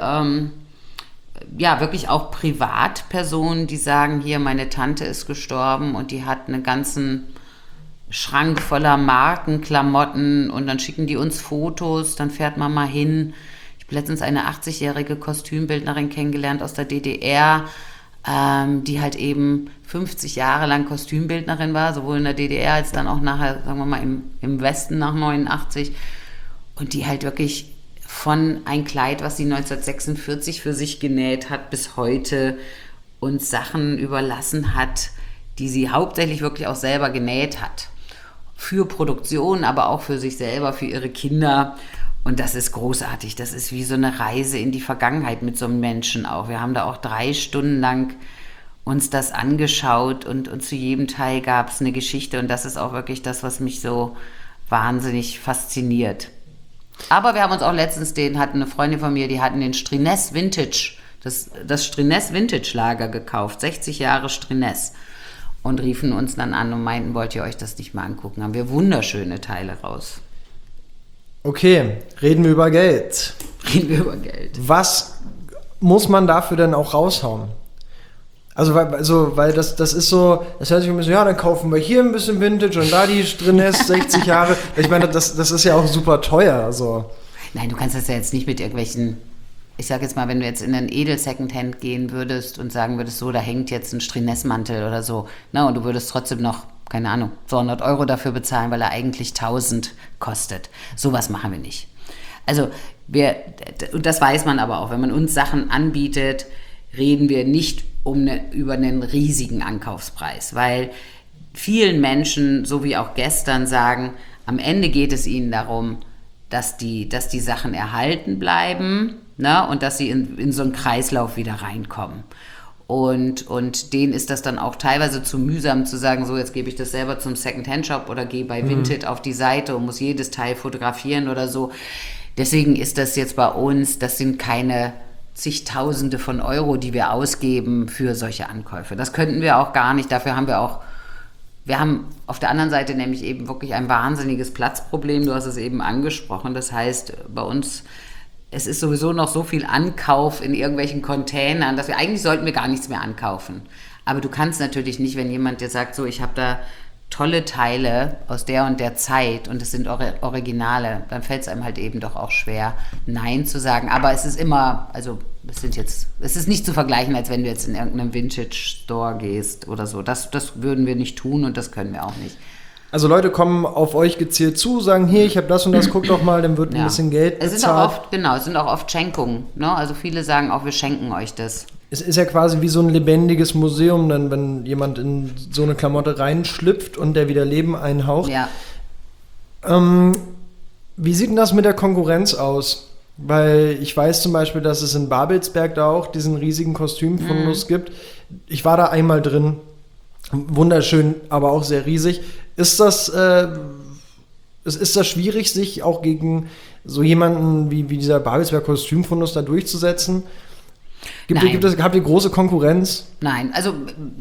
wirklich auch Privatpersonen, die sagen, hier, meine Tante ist gestorben und die hat einen ganzen Schrank voller Markenklamotten und dann schicken die uns Fotos, dann fährt man mal hin. Ich habe letztens eine 80-jährige Kostümbildnerin kennengelernt aus der DDR, die halt eben 50 Jahre lang Kostümbildnerin war, sowohl in der DDR als dann auch nachher, sagen wir mal, im Westen nach 89 und die halt wirklich von ein Kleid, was sie 1946 für sich genäht hat, bis heute uns Sachen überlassen hat, die sie hauptsächlich wirklich auch selber genäht hat. Für Produktion, aber auch für sich selber, für ihre Kinder. Und das ist großartig. Das ist wie so eine Reise in die Vergangenheit mit so einem Menschen auch. Wir haben da auch 3 Stunden lang uns das angeschaut und zu jedem Teil gab es eine Geschichte. Und das ist auch wirklich das, was mich so wahnsinnig fasziniert. Aber wir haben uns auch letztens hatten eine Freundin von mir, die hatten den Strines Vintage, das Strines Vintage Lager gekauft, 60 Jahre Strines und riefen uns dann an und meinten, wollt ihr euch das nicht mal angucken? Haben wir wunderschöne Teile raus. Okay, reden wir über Geld. Was muss man dafür denn auch raushauen? Weil das ist so, das hört sich ein bisschen, ja, dann kaufen wir hier ein bisschen Vintage und da die Strines 60 Jahre. Ich meine, das ist ja auch super teuer. So. Nein, du kannst das ja jetzt nicht mit irgendwelchen, ich sag jetzt mal, wenn du jetzt in einen Edel-Secondhand gehen würdest und sagen würdest, so, da hängt jetzt ein Strines-Mantel oder so, und du würdest trotzdem noch, keine Ahnung, 200 € dafür bezahlen, weil er eigentlich 1000 kostet. Sowas machen wir nicht. Also, und das weiß man aber auch, wenn man uns Sachen anbietet, reden wir nicht über einen riesigen Ankaufspreis, weil vielen Menschen, so wie auch gestern, sagen, am Ende geht es ihnen darum, dass die Sachen erhalten bleiben, ne, und dass sie in so einen Kreislauf wieder reinkommen. Und denen ist das dann auch teilweise zu mühsam zu sagen, so, jetzt gebe ich das selber zum Second-Hand-Shop oder gehe bei Vinted auf die Seite und muss jedes Teil fotografieren oder so. Deswegen ist das jetzt bei uns, das sind keine zigtausende von Euro, die wir ausgeben für solche Ankäufe. Das könnten wir auch gar nicht. Dafür haben wir haben auf der anderen Seite nämlich eben wirklich ein wahnsinniges Platzproblem. Du hast es eben angesprochen. Das heißt, bei uns, es ist sowieso noch so viel Ankauf in irgendwelchen Containern, dass eigentlich sollten wir gar nichts mehr ankaufen. Aber du kannst natürlich nicht, wenn jemand dir sagt, so, ich habe da tolle Teile aus der und der Zeit und es sind Originale, dann fällt es einem halt eben doch auch schwer, Nein zu sagen. Aber es ist immer, also es ist nicht zu vergleichen, als wenn du jetzt in irgendeinem Vintage-Store gehst oder so. Das würden wir nicht tun und das können wir auch nicht. Also Leute kommen auf euch gezielt zu, sagen, hier, ich habe das und das, guck doch mal, dann wird ein bisschen Geld bezahlt. Es sind auch oft Schenkungen, ne? Also viele sagen auch, wir schenken euch das. es ist ja quasi wie so ein lebendiges Museum, dann, wenn jemand in so eine Klamotte reinschlüpft und der wieder Leben einhaucht. Ja. Wie sieht denn das mit der Konkurrenz aus? Weil ich weiß zum Beispiel, dass es in Babelsberg da auch diesen riesigen Kostümfundus gibt. Ich war da einmal drin. Wunderschön, aber auch sehr riesig. Ist das schwierig, sich auch gegen so jemanden wie dieser Babelsberg Kostümfundus da durchzusetzen? Habt ihr große Konkurrenz? Nein, also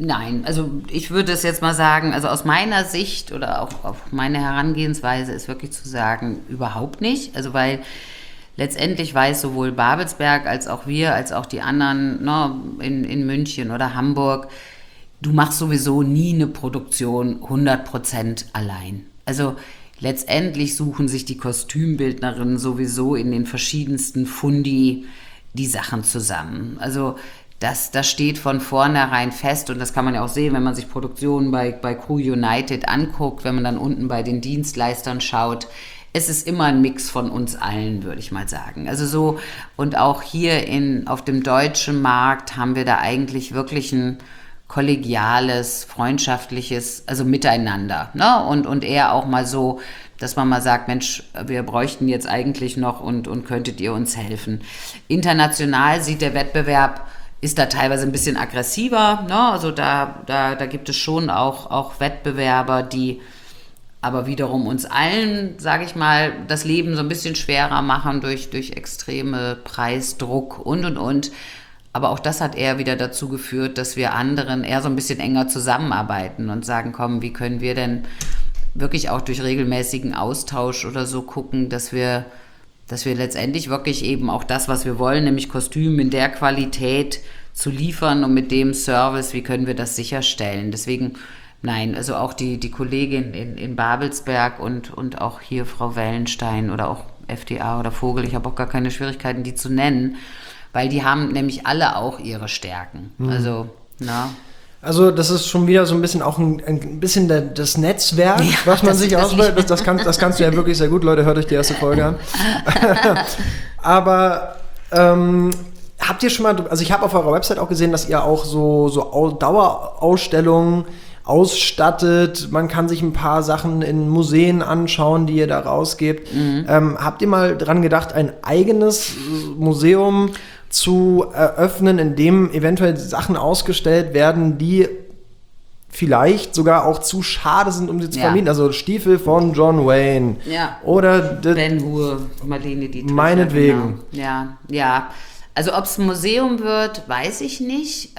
ich würde es jetzt mal sagen, also aus meiner Sicht oder auch meine Herangehensweise ist wirklich zu sagen, überhaupt nicht. Also weil letztendlich weiß sowohl Babelsberg als auch wir, als auch die anderen, ne, in München oder Hamburg, du machst sowieso nie eine Produktion 100% allein. Also letztendlich suchen sich die Kostümbildnerinnen sowieso in den verschiedensten Fundi die Sachen zusammen. Also das steht von vornherein fest und das kann man ja auch sehen, wenn man sich Produktionen bei Crew United anguckt, wenn man dann unten bei den Dienstleistern schaut. Es ist immer ein Mix von uns allen, würde ich mal sagen. Also so, und auch hier auf dem deutschen Markt haben wir da eigentlich wirklich ein kollegiales, freundschaftliches, also Miteinander, ne? Und eher auch mal so, dass man mal sagt, Mensch, wir bräuchten jetzt eigentlich noch und könntet ihr uns helfen. International sieht der Wettbewerb, ist da teilweise ein bisschen aggressiver, ne? Also da gibt es schon auch Wettbewerber, die aber wiederum uns allen, sage ich mal, das Leben so ein bisschen schwerer machen durch extreme Preisdruck und. Aber auch das hat eher wieder dazu geführt, dass wir anderen eher so ein bisschen enger zusammenarbeiten und sagen, komm, wie können wir denn wirklich auch durch regelmäßigen Austausch oder so gucken, dass wir letztendlich wirklich eben auch das, was wir wollen, nämlich Kostüm in der Qualität zu liefern und mit dem Service, wie können wir das sicherstellen? Deswegen, nein, also auch die Kollegin in Babelsberg und auch hier Frau Wellenstein oder auch FDA oder Vogel, ich habe auch gar keine Schwierigkeiten, die zu nennen, weil die haben nämlich alle auch ihre Stärken. Also, na. Also das ist schon wieder so ein bisschen auch ein bisschen das Netzwerk, ja, was man sich auswählt. Das kannst du ja wirklich sehr gut. Leute, hört euch die erste Folge an. Aber habt ihr schon mal, also ich habe auf eurer Website auch gesehen, dass ihr auch so Dauerausstellungen ausstattet. Man kann sich ein paar Sachen in Museen anschauen, die ihr da rausgebt. Habt ihr mal dran gedacht, ein eigenes Museum zu eröffnen, in dem eventuell Sachen ausgestellt werden, die vielleicht sogar auch zu schade sind, um sie zu vermieten? Also Stiefel von John Wayne. Ja. Oder Ben Hur, Marlene Dietrich. Meinetwegen. Genau. Ja. Also ob es ein Museum wird, weiß ich nicht.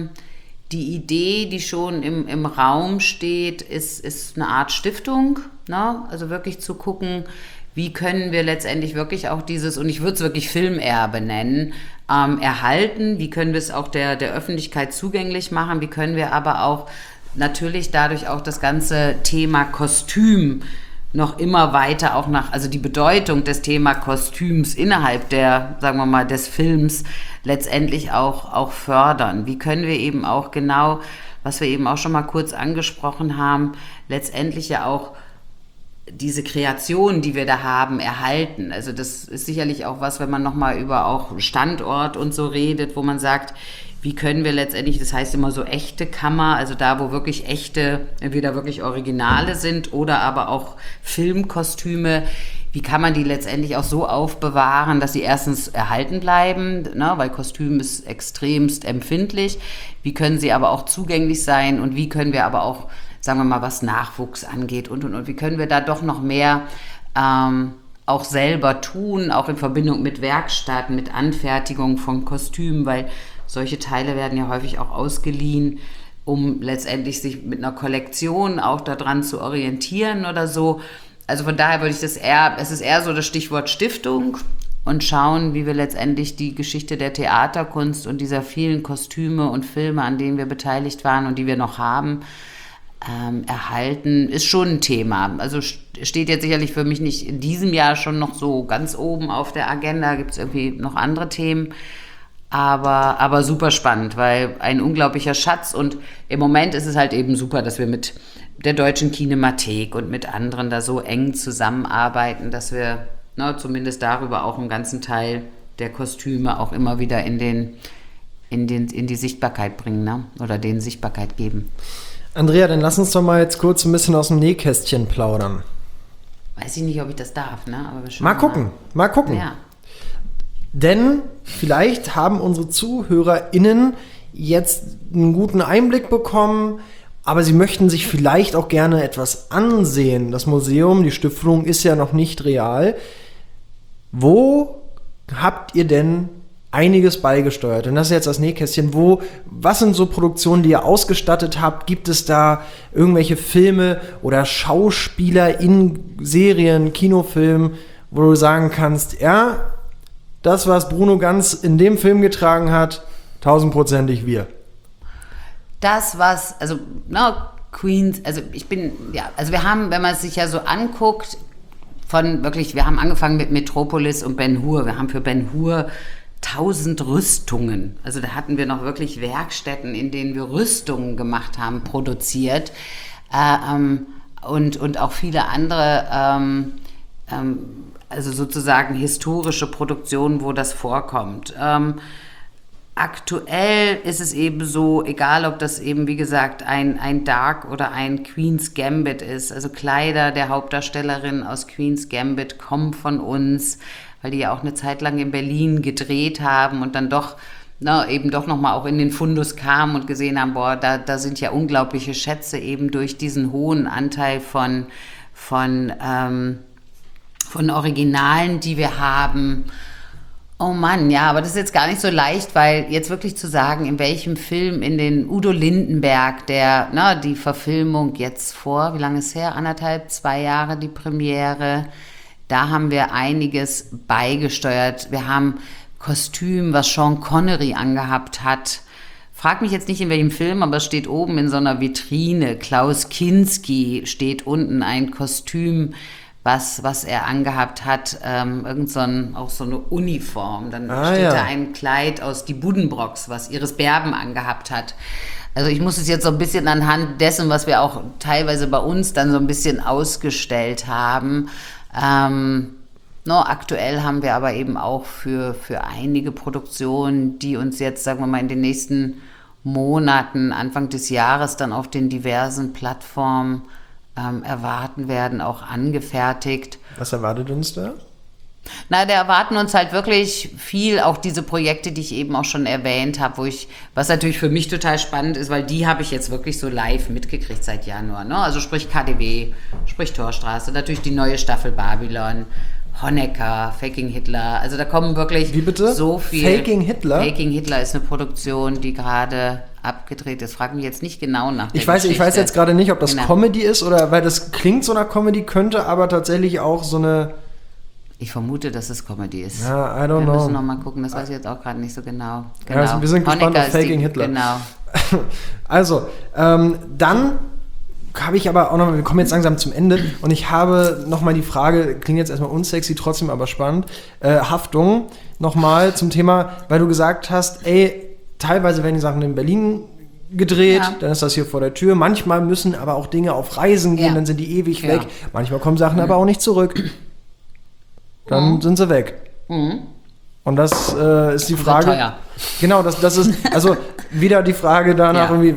Die Idee, die schon im Raum steht, ist eine Art Stiftung. Ne? Also wirklich zu gucken, wie können wir letztendlich wirklich auch dieses, und ich würde es wirklich Filmerbe nennen, erhalten, wie können wir es auch der Öffentlichkeit zugänglich machen, wie können wir aber auch natürlich dadurch auch das ganze Thema Kostüm noch immer weiter auch also die Bedeutung des Thema Kostüms innerhalb sagen wir mal, des Films letztendlich auch fördern. Wie können wir eben auch genau, was wir eben auch schon mal kurz angesprochen haben, letztendlich ja auch diese Kreation, die wir da haben, erhalten. Also das ist sicherlich auch was, wenn man nochmal über auch Standort und so redet, wo man sagt, wie können wir letztendlich, das heißt immer so echte Kammer, also da, wo wirklich echte, entweder wirklich Originale sind oder aber auch Filmkostüme, wie kann man die letztendlich auch so aufbewahren, dass sie erstens erhalten bleiben, ne, weil Kostüm ist extremst empfindlich, wie können sie aber auch zugänglich sein und wie können wir aber auch, sagen wir mal, was Nachwuchs angeht und. Wie können wir da doch noch mehr auch selber tun, auch in Verbindung mit Werkstätten, mit Anfertigung von Kostümen, weil solche Teile werden ja häufig auch ausgeliehen, um letztendlich sich mit einer Kollektion auch daran zu orientieren oder so. Also von daher würde ich es ist eher so das Stichwort Stiftung und schauen, wie wir letztendlich die Geschichte der Theaterkunst und dieser vielen Kostüme und Filme, an denen wir beteiligt waren und die wir noch haben, erhalten, ist schon ein Thema. Also steht jetzt sicherlich für mich nicht in diesem Jahr schon noch so ganz oben auf der Agenda, gibt es irgendwie noch andere Themen, aber super spannend, weil ein unglaublicher Schatz und im Moment ist es halt eben super, dass wir mit der Deutschen Kinemathek und mit anderen da so eng zusammenarbeiten, dass wir zumindest darüber auch einen ganzen Teil der Kostüme auch immer wieder in den in die Sichtbarkeit bringen, ne? Oder denen Sichtbarkeit geben. Andrea, dann lass uns doch mal jetzt kurz ein bisschen aus dem Nähkästchen plaudern. Weiß ich nicht, ob ich das darf, ne? Aber Mal gucken. Ja. Denn vielleicht haben unsere ZuhörerInnen jetzt einen guten Einblick bekommen, aber sie möchten sich vielleicht auch gerne etwas ansehen. Das Museum, die Stiftung ist ja noch nicht real. Wo habt ihr denn einiges beigesteuert? Und das ist jetzt das Nähkästchen. Was sind so Produktionen, die ihr ausgestattet habt? Gibt es da irgendwelche Filme oder Schauspieler in Serien, Kinofilmen, wo du sagen kannst, ja, das, was Bruno Ganz in dem Film getragen hat, 1000%ig wir. Das, was, also, Queens, also wir haben, wenn man es sich ja so anguckt, wir haben angefangen mit Metropolis und Ben Hur. Wir haben für Ben Hur 1000 Rüstungen. Also da hatten wir noch wirklich Werkstätten, in denen wir Rüstungen gemacht haben, produziert. Und auch viele andere, also sozusagen historische Produktionen, wo das vorkommt. Aktuell ist es eben so, egal ob das eben, wie gesagt, ein Dark oder ein Queen's Gambit ist, also Kleider der Hauptdarstellerin aus Queen's Gambit kommen von uns, weil die ja auch eine Zeit lang in Berlin gedreht haben und dann doch nochmal auch in den Fundus kamen und gesehen haben, boah, da sind ja unglaubliche Schätze eben durch diesen hohen Anteil von Originalen, die wir haben. Oh Mann, ja, aber das ist jetzt gar nicht so leicht, weil jetzt wirklich zu sagen, in welchem Film, in den Udo Lindenberg, die Verfilmung jetzt vor, wie lange ist her? 1,5, 2 Jahre die Premiere. Da haben wir einiges beigesteuert. Wir haben Kostüm, was Sean Connery angehabt hat. Frag mich jetzt nicht, in welchem Film, aber es steht oben in so einer Vitrine. Klaus Kinski steht unten, ein Kostüm, was er angehabt hat, auch so eine Uniform. Dann steht da ein Kleid aus Die Buddenbrocks, was Iris Berben angehabt hat. Also ich muss es jetzt so ein bisschen anhand dessen, was wir auch teilweise bei uns dann so ein bisschen ausgestellt haben. Aktuell haben wir aber eben auch für einige Produktionen, die uns jetzt, sagen wir mal, in den nächsten Monaten, Anfang des Jahres dann auf den diversen Plattformen erwarten werden, auch angefertigt. Was erwartet uns da? Da erwarten uns halt wirklich viel, auch diese Projekte, die ich eben auch schon erwähnt habe, was natürlich für mich total spannend ist, weil die habe ich jetzt wirklich so live mitgekriegt seit Januar. Ne? Also sprich KaDeWe, sprich Torstraße, natürlich die neue Staffel Babylon, Honecker, Faking Hitler, also da kommen wirklich so viel. Faking Hitler? Faking Hitler ist eine Produktion, die gerade abgedreht ist. Frag mich jetzt nicht genau nach der Geschichte. Ich weiß jetzt gerade nicht, ob das Comedy ist oder, weil das klingt so nach Comedy, könnte aber tatsächlich auch so eine... Ich vermute, dass es Comedy ist. Ja, I don't know. Wir müssen noch mal gucken, das weiß ich jetzt auch gerade nicht so genau. Ja, also wir sind gespannt auf Faking Hitler. Genau. Also, dann habe ich aber auch noch, wir kommen jetzt langsam zum Ende und ich habe nochmal die Frage, klingt jetzt erstmal unsexy, trotzdem aber spannend, Haftung, nochmal zum Thema, weil du gesagt hast, teilweise werden die Sachen in Berlin gedreht, dann ist das hier vor der Tür, manchmal müssen aber auch Dinge auf Reisen gehen, dann sind die ewig weg, manchmal kommen Sachen aber auch nicht zurück, dann sind sie weg. Und das ist die Frage. Teuer. Genau, das ist also wieder die Frage danach, irgendwie,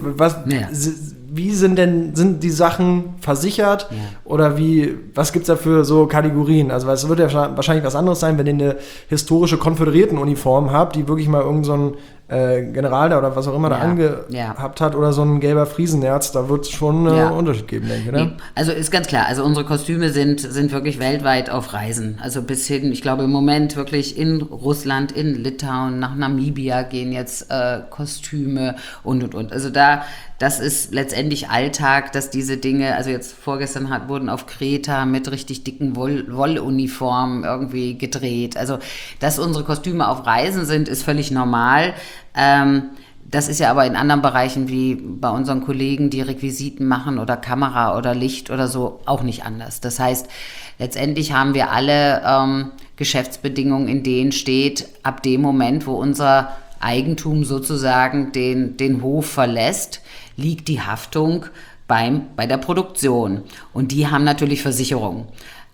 wie sind die Sachen versichert oder was gibt es da für so Kategorien? Also es wird ja wahrscheinlich was anderes sein, wenn ihr eine historische Konföderiertenuniform habt, die wirklich mal irgend so ein General da oder was auch immer da angehabt hat oder so ein gelber Friesenerz, da wird es schon einen Unterschied geben, denke ich. Ne? Nee, also ist ganz klar, also unsere Kostüme sind wirklich weltweit auf Reisen. Also bis hin, ich glaube im Moment wirklich in Russland, in Litauen, nach Namibia gehen jetzt Kostüme und. Also das ist letztendlich Alltag, dass diese Dinge, also jetzt vorgestern wurden auf Kreta mit richtig dicken Wolluniformen irgendwie gedreht. Also, dass unsere Kostüme auf Reisen sind, ist völlig normal. Das ist ja aber in anderen Bereichen wie bei unseren Kollegen, die Requisiten machen oder Kamera oder Licht oder so, auch nicht anders. Das heißt, letztendlich haben wir alle Geschäftsbedingungen, in denen steht, ab dem Moment, wo unser Eigentum sozusagen den Hof verlässt, liegt die Haftung bei der Produktion. Und die haben natürlich Versicherungen,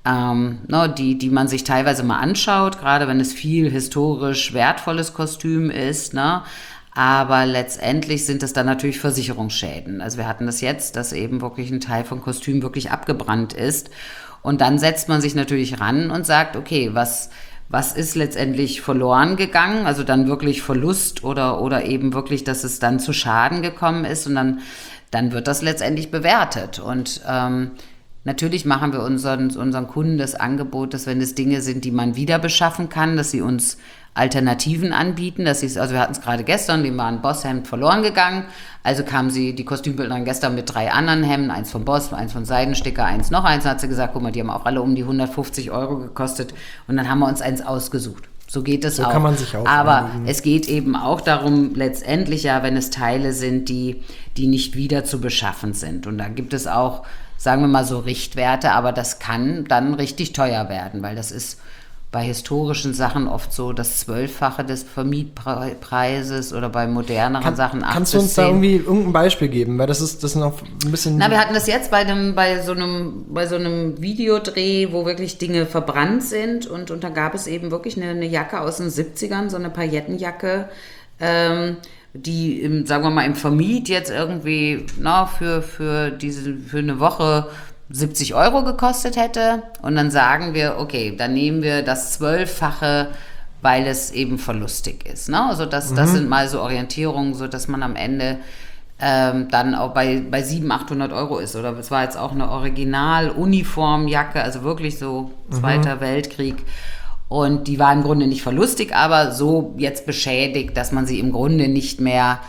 die man sich teilweise mal anschaut, gerade wenn es viel historisch wertvolles Kostüm ist. Ne? Aber letztendlich sind es dann natürlich Versicherungsschäden. Also wir hatten das jetzt, dass eben wirklich ein Teil vom Kostüm wirklich abgebrannt ist. Und dann setzt man sich natürlich ran und sagt, okay, was ist letztendlich verloren gegangen? Also dann wirklich Verlust oder eben wirklich, dass es dann zu Schaden gekommen ist. Und dann wird das letztendlich bewertet. Und natürlich machen wir unseren Kunden das Angebot, dass wenn es Dinge sind, die man wieder beschaffen kann, dass sie uns Alternativen anbieten. Also wir hatten es gerade gestern, dem war ein Boss-Hemd verloren gegangen. Also kam die Kostümbildnerin gestern mit 3 anderen Hemden, eins von Boss, eins von Seidensticker, eins noch eins. Dann hat sie gesagt, guck mal, die haben auch alle um die 150 € gekostet. Und dann haben wir uns eins ausgesucht. So geht es auch. So kann man sich auch Aber einigen. es geht eben auch darum, letztendlich ja, wenn es Teile sind, die nicht wieder zu beschaffen sind. Und da gibt es auch, sagen wir mal so, Richtwerte, aber das kann dann richtig teuer werden, weil das ist bei historischen Sachen oft so das 12-fache des Vermietpreises oder bei moderneren Sachen 8 Kannst du uns bis 10. da irgendwie irgendein Beispiel geben? Weil das ist noch ein bisschen... Na, wir hatten das jetzt bei so einem Videodreh, wo wirklich Dinge verbrannt sind und da gab es eben wirklich eine Jacke aus den 70ern, so eine Paillettenjacke, die, sagen wir mal, im Vermiet jetzt irgendwie für eine Woche 70 € gekostet hätte. Und dann sagen wir, okay, dann nehmen wir das 12-fache, weil es eben verlustig ist. Ne? Also das sind mal so Orientierungen, so dass man am Ende dann auch bei 700-800 € ist. Oder es war jetzt auch eine Original-Uniformjacke, also wirklich so Zweiter Weltkrieg. Und die war im Grunde nicht verlustig, aber so jetzt beschädigt, dass man sie im Grunde nicht mehr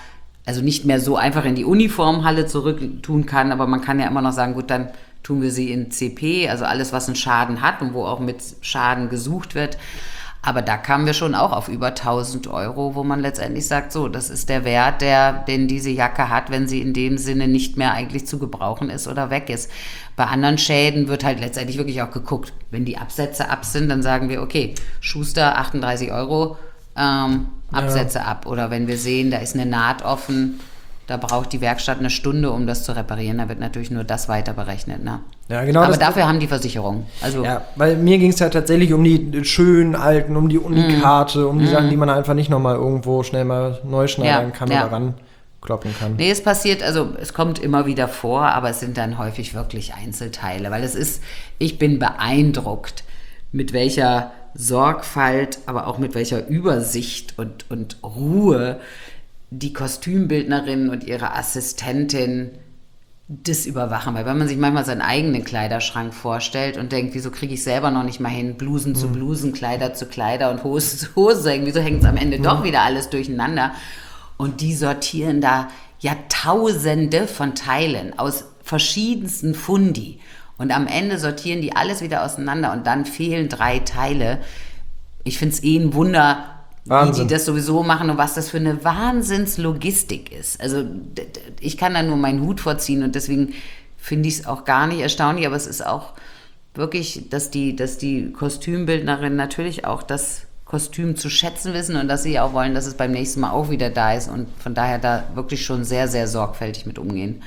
so einfach in die Uniformhalle zurück tun kann. Aber man kann ja immer noch sagen, gut, dann tun wir sie in CP, also alles, was einen Schaden hat und wo auch mit Schaden gesucht wird. Aber da kamen wir schon auch auf über 1000 €, wo man letztendlich sagt, so, das ist der Wert, den diese Jacke hat, wenn sie in dem Sinne nicht mehr eigentlich zu gebrauchen ist oder weg ist. Bei anderen Schäden wird halt letztendlich wirklich auch geguckt. Wenn die Absätze ab sind, dann sagen wir, okay, Schuster 38 €, Absätze ab. Oder wenn wir sehen, da ist eine Naht offen, da braucht die Werkstatt eine Stunde, um das zu reparieren. Da wird natürlich nur das weiter berechnet. Ne? Ja, genau. Aber dafür haben die Versicherungen. Also ja, weil mir ging es ja tatsächlich um die schönen alten, um die Unikate, um die Sachen, die man einfach nicht nochmal irgendwo schnell mal neu schneidern kann oder rankloppen kann. Nee, es passiert, also es kommt immer wieder vor, aber es sind dann häufig wirklich Einzelteile. Weil ich bin beeindruckt, mit welcher Sorgfalt, aber auch mit welcher Übersicht und Ruhe die Kostümbildnerin und ihre Assistentin das überwachen. Weil wenn man sich manchmal seinen eigenen Kleiderschrank vorstellt und denkt, wieso kriege ich selber noch nicht mal hin, Blusen zu Blusen, Kleider zu Kleider und Hose zu Hose, wieso hängt es am Ende doch wieder alles durcheinander? Und die sortieren da ja Tausende von Teilen aus verschiedensten Fundi. Und am Ende sortieren die alles wieder auseinander und dann fehlen 3 Teile. Ich finde es ein Wunder, Wahnsinn. Wie die das sowieso machen und was das für eine Wahnsinnslogistik ist. Also ich kann da nur meinen Hut vorziehen und deswegen finde ich es auch gar nicht erstaunlich, aber es ist auch wirklich, dass die Kostümbildnerinnen natürlich auch das Kostüm zu schätzen wissen und dass sie auch wollen, dass es beim nächsten Mal auch wieder da ist und von daher da wirklich schon sehr, sehr sorgfältig mit umgehen.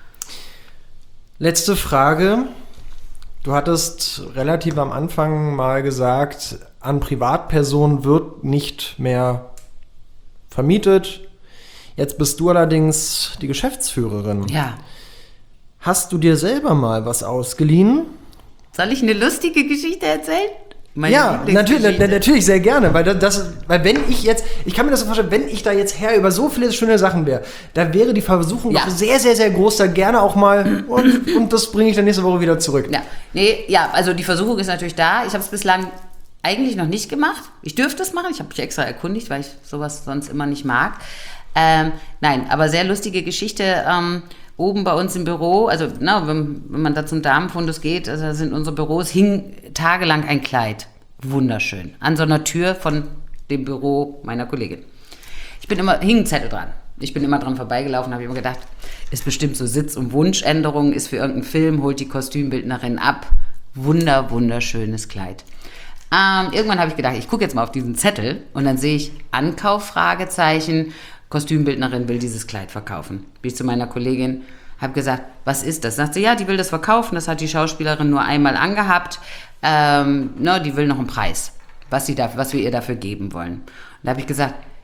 Letzte Frage. Du hattest relativ am Anfang mal gesagt, an Privatpersonen wird nicht mehr vermietet. Jetzt bist du allerdings die Geschäftsführerin. Ja. Hast du dir selber mal was ausgeliehen? Soll ich eine lustige Geschichte erzählen? Ja, natürlich sehr gerne, weil wenn ich jetzt, ich kann mir das so vorstellen, wenn ich da jetzt Herr über so viele schöne Sachen wäre, da wäre die Versuchung doch sehr, sehr, sehr groß, da gerne auch mal und das bringe ich dann nächste Woche wieder zurück. Ja, also die Versuchung ist natürlich da. Ich habe es bislang eigentlich noch nicht gemacht. Ich dürfte es machen, ich habe mich extra erkundigt, weil ich sowas sonst immer nicht mag. Nein, aber sehr lustige Geschichte. Oben bei uns im Büro, also wenn man da zum Damenfundus geht, also da sind unsere Büros, hing tagelang ein Kleid. Wunderschön. An so einer Tür von dem Büro meiner Kollegin. Hing ein Zettel dran. Ich bin immer dran vorbeigelaufen, habe immer gedacht, ist bestimmt so Sitz- und Wunschänderung, ist für irgendeinen Film, holt die Kostümbildnerin ab. Wunderschönes Kleid. Irgendwann habe ich gedacht, ich gucke jetzt mal auf diesen Zettel und dann sehe ich Ankauf, Fragezeichen, Kostümbildnerin will dieses Kleid verkaufen. Bin ich zu meiner Kollegin, habe gesagt, was ist das? Sagt sie, ja, die will das verkaufen, das hat die Schauspielerin nur einmal angehabt, die will noch einen Preis, was wir ihr dafür geben wollen. Und da habe ich gesagt,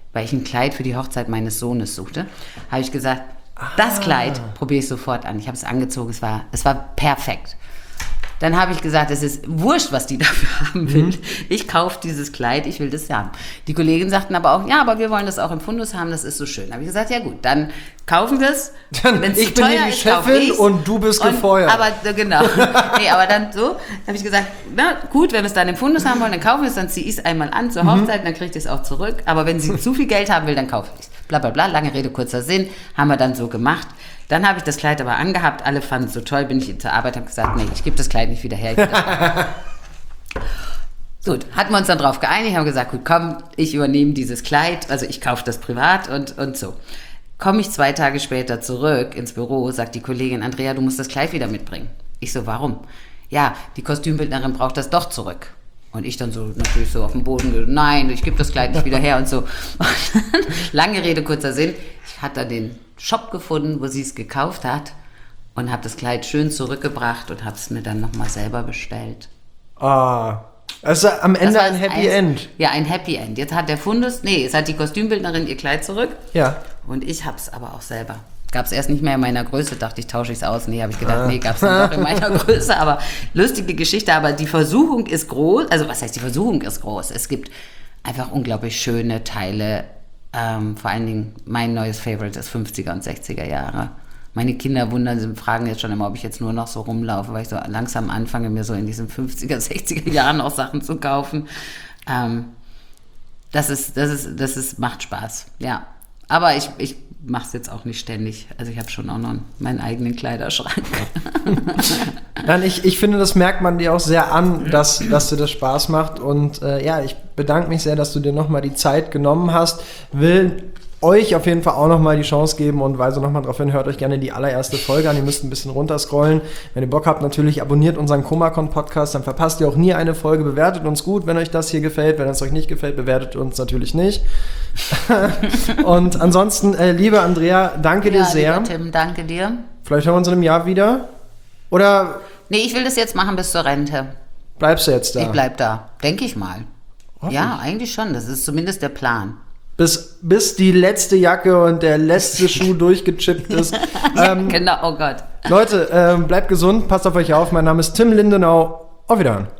weil ich ein Kleid für die Hochzeit meines Sohnes suchte, habe ich gesagt, das Kleid probiere ich sofort an. Ich habe es angezogen, es war perfekt. Dann habe ich gesagt, es ist wurscht, was die dafür haben will. Ich kaufe dieses Kleid, ich will das haben. Die Kollegen sagten aber auch, ja, aber wir wollen das auch im Fundus haben, das ist so schön. Da habe ich gesagt, ja gut, dann kaufen wir es. Ich bin hier die Chefin und du bist gefeuert. Aber genau. Nee, aber dann so, habe ich gesagt, na gut, wenn wir es dann im Fundus haben wollen, dann kaufen wir es, dann ziehe ich es einmal an zur Hochzeit, dann kriege ich es auch zurück. Aber wenn sie zu viel Geld haben will, dann kaufe ich es. Bla bla bla, lange Rede, kurzer Sinn, haben wir dann so gemacht. Dann habe ich das Kleid aber angehabt, alle fanden es so toll, bin ich zur Arbeit, habe gesagt, nee, ich gebe das Kleid nicht wieder her. Gut, hatten wir uns dann drauf geeinigt, haben gesagt, gut, komm, ich übernehme dieses Kleid, also ich kaufe das privat und so. Komme ich 2 Tage später zurück ins Büro, sagt die Kollegin, Andrea, du musst das Kleid wieder mitbringen. Ich so, warum? Ja, die Kostümbildnerin braucht das doch zurück. Und ich dann so natürlich so auf dem Boden, nein, ich gebe das Kleid nicht wieder her und so. Und lange Rede, kurzer Sinn, ich hatte den Shop gefunden, wo sie es gekauft hat und habe das Kleid schön zurückgebracht und habe es mir dann nochmal selber bestellt. Also am Ende ein Happy End. Ja, ein Happy End. Jetzt hat es hat die Kostümbildnerin ihr Kleid zurück. Ja. Und ich habe es aber auch selber. Gab es erst nicht mehr in meiner Größe, dachte ich, tausche ich es aus. Nee, habe ich gedacht, nee, gab es dann doch in meiner Größe. Aber lustige Geschichte, aber die Versuchung ist groß. Also was heißt, die Versuchung ist groß? Es gibt einfach unglaublich schöne Teile. Vor allen Dingen mein neues Favorite ist 50er und 60er Jahre. Meine Kinder fragen jetzt schon immer, ob ich jetzt nur noch so rumlaufe, weil ich so langsam anfange, mir so in diesen 50er, 60er Jahren auch Sachen zu kaufen. Das macht Spaß, ja. Aber ich mache es jetzt auch nicht ständig. Also ich habe schon auch noch meinen eigenen Kleiderschrank. Nein, ich finde, das merkt man dir auch sehr an, dass dir das Spaß macht. Und ich bedanke mich sehr, dass du dir nochmal die Zeit genommen hast. Will euch auf jeden Fall auch nochmal die Chance geben und weise nochmal drauf hin, hört euch gerne die allererste Folge an. Ihr müsst ein bisschen runterscrollen. Wenn ihr Bock habt, natürlich abonniert unseren ComaCon-Podcast, dann verpasst ihr auch nie eine Folge. Bewertet uns gut, wenn euch das hier gefällt. Wenn es euch nicht gefällt, bewertet uns natürlich nicht. Und ansonsten, liebe Andrea, danke dir sehr. Lieber Tim, danke dir. Vielleicht hören wir uns in einem Jahr wieder. Oder? Nee, ich will das jetzt machen bis zur Rente. Bleibst du jetzt da? Ich bleib da, denke ich mal. Ja, eigentlich schon. Das ist zumindest der Plan. Bis die letzte Jacke und der letzte Schuh durchgechippt ist. Ja, genau, oh Gott. Leute, bleibt gesund, passt auf euch auf. Mein Name ist Tim Lindenau. Auf Wiedersehen.